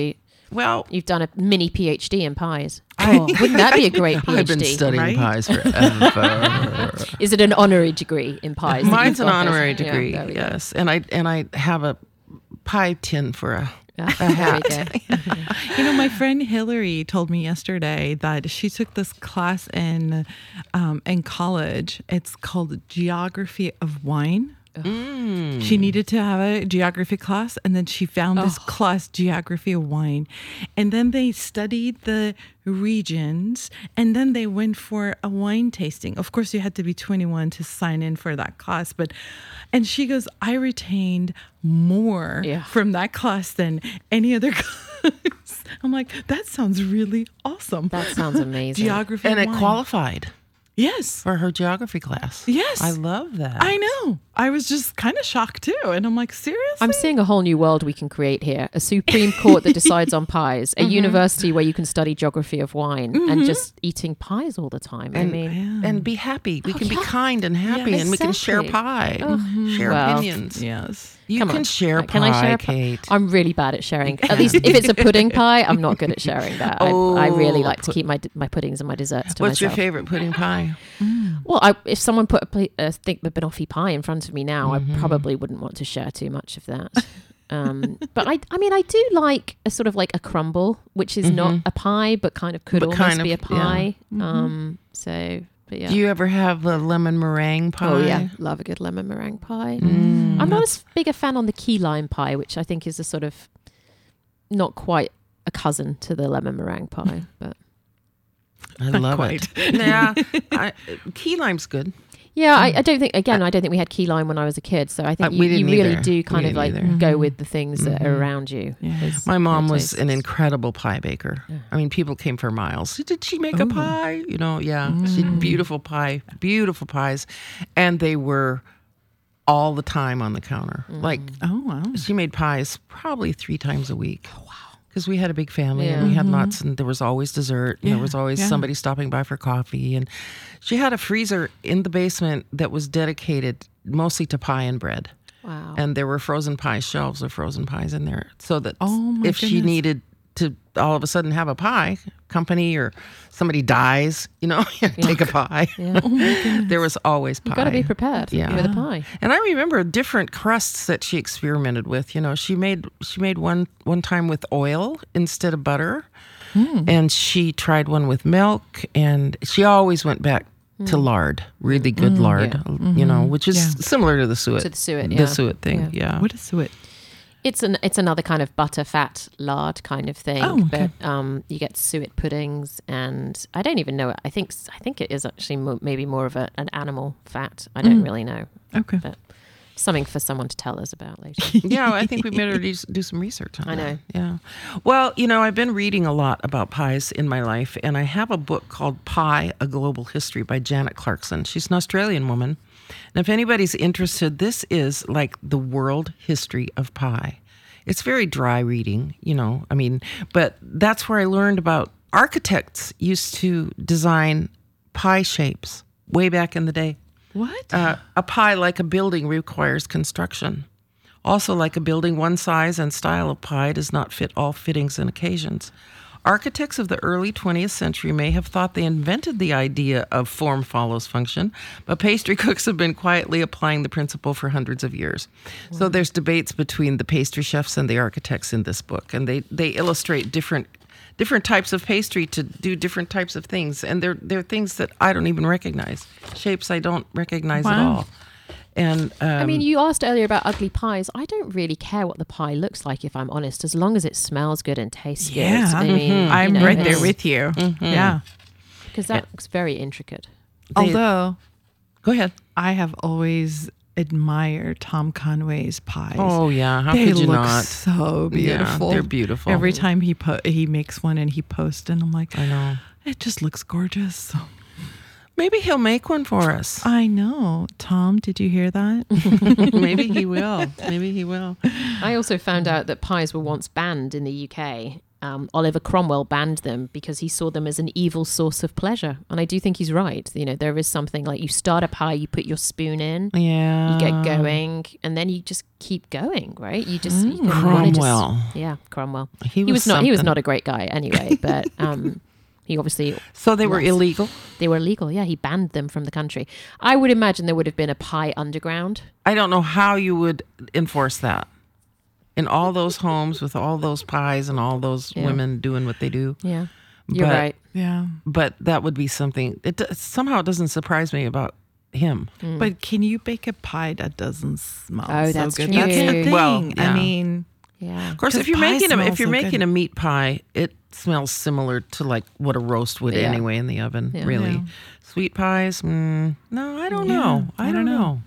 you've done a mini PhD in pies. Oh, wouldn't that be a great PhD? I've been studying right? pies forever. Is it an honorary degree in pies? that Mine's you've an got this? honorary Yeah, degree. there we go. Yes, and I have a pie tin for a There we go. You know, my friend Hillary told me yesterday that she took this class in college. It's called Geography of Wine. She needed to have a geography class, and then she found this class, Geography of Wine. And then they studied the regions, and then they went for a wine tasting. Of course, you had to be 21 to sign in for that class. And she goes, I retained more Yeah. from that class than any other class. I'm like, that sounds really awesome. That sounds amazing. Geography and of it wine. qualified Yes. for her geography class. Yes. I love that. I know. I was just kind of shocked too. And I'm like, seriously? I'm seeing a whole new world we can create here. A Supreme Court that decides on pies. A university where you can study geography of wine and just eating pies all the time. I mean, and be happy. We can be yeah. kind and happy, and we can share exactly. pie, share Well, opinions. Yes. You come can on. share Can pie, I share Kate. I'm really bad at sharing. At least if it's a pudding pie, I'm not good at sharing that. I really like to keep my puddings and my desserts to What's your myself. favorite pudding pie? Well, if someone put a thick banoffee pie in front of me now, I probably wouldn't want to share too much of that. But I mean, I do like a sort of like a crumble, which is not a pie, but kind of could But almost kind be a of, yeah. pie. So, but yeah. Do you ever have a lemon meringue pie? Oh yeah, love a good lemon meringue pie. I'm not as big a fan on the key lime pie, which I think is a sort of not quite a cousin to the lemon meringue pie, but I love it. Yeah, key lime's good. Yeah, I don't think. Again, I don't think we had key lime when I was a kid. So I think you really do kind of like go with the things that are around you. Yeah. My mom was an incredible pie baker. Yeah. I mean, people came for miles. Did she make a pie? You know, she had beautiful pies, and they were all the time on the counter. Like, she made pies probably 3 times a week. Oh, wow. Because we had a big family and we had lots, and there was always dessert, and there was always somebody stopping by for coffee. And she had a freezer in the basement that was dedicated mostly to pie and bread. Wow. And there were frozen pie shelves of frozen pies in there. So that if she needed to all of a sudden have a pie company or somebody dies, take a pie. Yeah. There was always pie. You've got to be prepared with a pie. And I remember different crusts that she experimented with. She made one time with oil instead of butter. And she tried one with milk, and she always went back to lard, really good lard, which is similar to the suet. To the suet, The suet thing, What is suet? It's another kind of butter, fat, lard kind of thing. Oh, okay. But you get suet puddings, and I don't even know. I think it is actually maybe more of an animal fat. I don't really know. Okay. But something for someone to tell us about later. Yeah, I think we better do some research on that. I know. Yeah. Well, I've been reading a lot about pies in my life, and I have a book called Pie, A Global History by Janet Clarkson. She's an Australian woman. And if anybody's interested, this is like the world history of pie. It's very dry reading, but that's where I learned about architects used to design pie shapes way back in the day. What? A pie like a building requires construction. Also, like a building, one size and style of pie does not fit all fittings and occasions. Architects of the early 20th century may have thought they invented the idea of form follows function, but pastry cooks have been quietly applying the principle for hundreds of years. Wow. So there's debates between the pastry chefs and the architects in this book, and they illustrate different types of pastry to do different types of things, and they're things that I don't even recognize, shapes I don't recognize at all. And I mean, you asked earlier about ugly pies. I don't really care what the pie looks like, if I'm honest, as long as it smells good and tastes good. I mean, I'm right there with you. Yeah, because that looks very intricate. Although, go ahead. I have always admired Tom Conway's pies. Oh yeah, how they could you look not? So beautiful. Yeah, they're beautiful. Every time he makes one and he posts, and I'm like, I know, it just looks gorgeous. Maybe he'll make one for us. I know. Tom, did you hear that? Maybe he will. Maybe he will. I also found out that pies were once banned in the UK. Oliver Cromwell banned them because he saw them as an evil source of pleasure. And I do think he's right. There is something like you start a pie, you put your spoon in, you get going, and then you just keep going, right? You just Cromwell. Cromwell. He was not a great guy anyway, but he obviously... So they were illegal? They were illegal, yeah. He banned them from the country. I would imagine there would have been a pie underground. I don't know how you would enforce that. In all those homes with all those pies and all those women doing what they do. Yeah, you're right. Yeah. But that would be something... somehow it doesn't surprise me about him. But can you bake a pie that doesn't smell so that's good? True. That's the thing. Well, yeah. I mean... Yeah. Of course, if you're making a meat pie, it smells similar to like what a roast would anyway in the oven. Yeah. Really, sweet pies. No, I don't know. I don't know.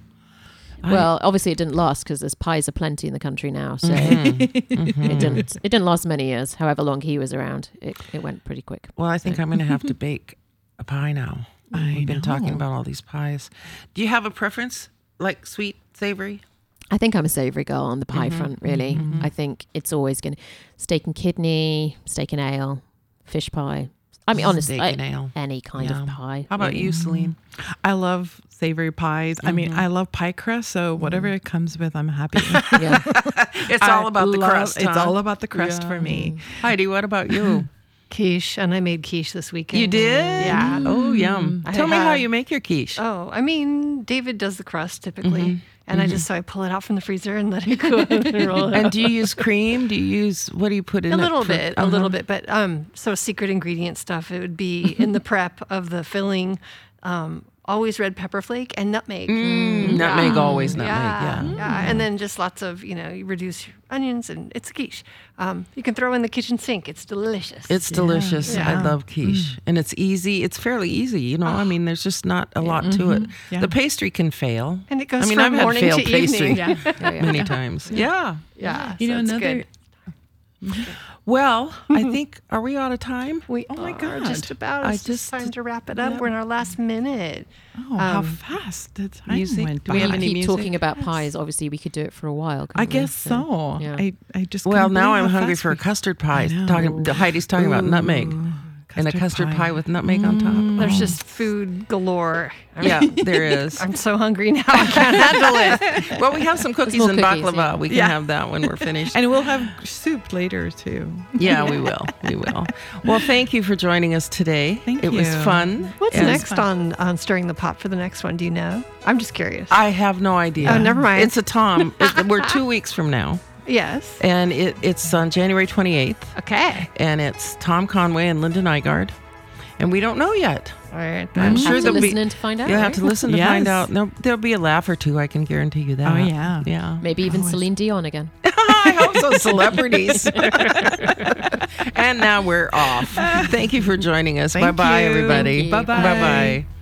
Well, obviously it didn't last because there's pies aplenty in the country now, so it didn't last many years. However long he was around, it went pretty quick. Well, I think I'm going to have to bake a pie now. We've been talking about all these pies. Do you have a preference, like sweet, savory? I think I'm a savory girl on the pie front, really. I think it's always going to... Steak and kidney, steak and ale, fish pie. I mean, honestly, any kind of pie. How about you, Celine? I love savory pies. I mean, I love pie crust, so whatever it comes with, I'm happy. It's all about the crust. It's all about the crust for me. Heidi, what about you? Quiche, and I made quiche this weekend. You did? Yeah. Oh, yum. Tell me how you make your quiche. Oh, I mean, David does the crust typically. And I pull it out from the freezer and let it cool and roll it And out. do you use cream? What do you put in it? A little bit. But so secret ingredient stuff, it would be in the prep of the filling, always red pepper flake and nutmeg. Nutmeg, always nutmeg. Yeah. And then just lots of, you reduce your onions, and it's a quiche. You can throw in the kitchen sink. It's delicious. It's delicious. I love quiche. And it's easy. It's fairly easy. I mean, there's just not a lot to it. Yeah. The pastry can fail. And it goes I've from morning had failed to pastry evening. many times. Yeah. Yeah. You know, it's another. good. Well, I think, are we out of time? We Oh my are God. just about. It's just time to wrap it up. We're in our last minute. Oh, how fast the time music. went. Do we have any keep music? talking about pies. Obviously, we could do it for a while. I couldn't we? guess so. Yeah. I just. Well, couldn't now believe I'm how hungry fast for a we- custard pie. I know. Heidi's talking about nutmeg. And a custard pie with nutmeg on top. There's just food galore. Yeah, there is. I'm so hungry now. I can't handle it. Well, we have some cookies more and cookies, baklava. yeah. We can have that when we're finished. And we'll have soup later too. Yeah, we will. We will. Well, thank you for joining us today. Thank It was you. fun. What's And next on Stirring the Pot for the next one? Do you know? I'm just curious. I have no idea. Oh, never mind. It's a Tom. We're 2 weeks from now. Yes. And it's on January 28th. Okay. And it's Tom Conway and Linda Nygaard. And we don't know yet. All right. I'm sure Have to there'll be. listen in to find out. You'll have right? to listen to Yes. find out. There'll be a laugh or two. I can guarantee you that. Oh, yeah. Yeah. Maybe even Celine Dion again. I hope so. Celebrities. And now we're off. Thank you for joining us. Thank Bye-bye, you. everybody. Thank you. Bye-bye. Bye-bye.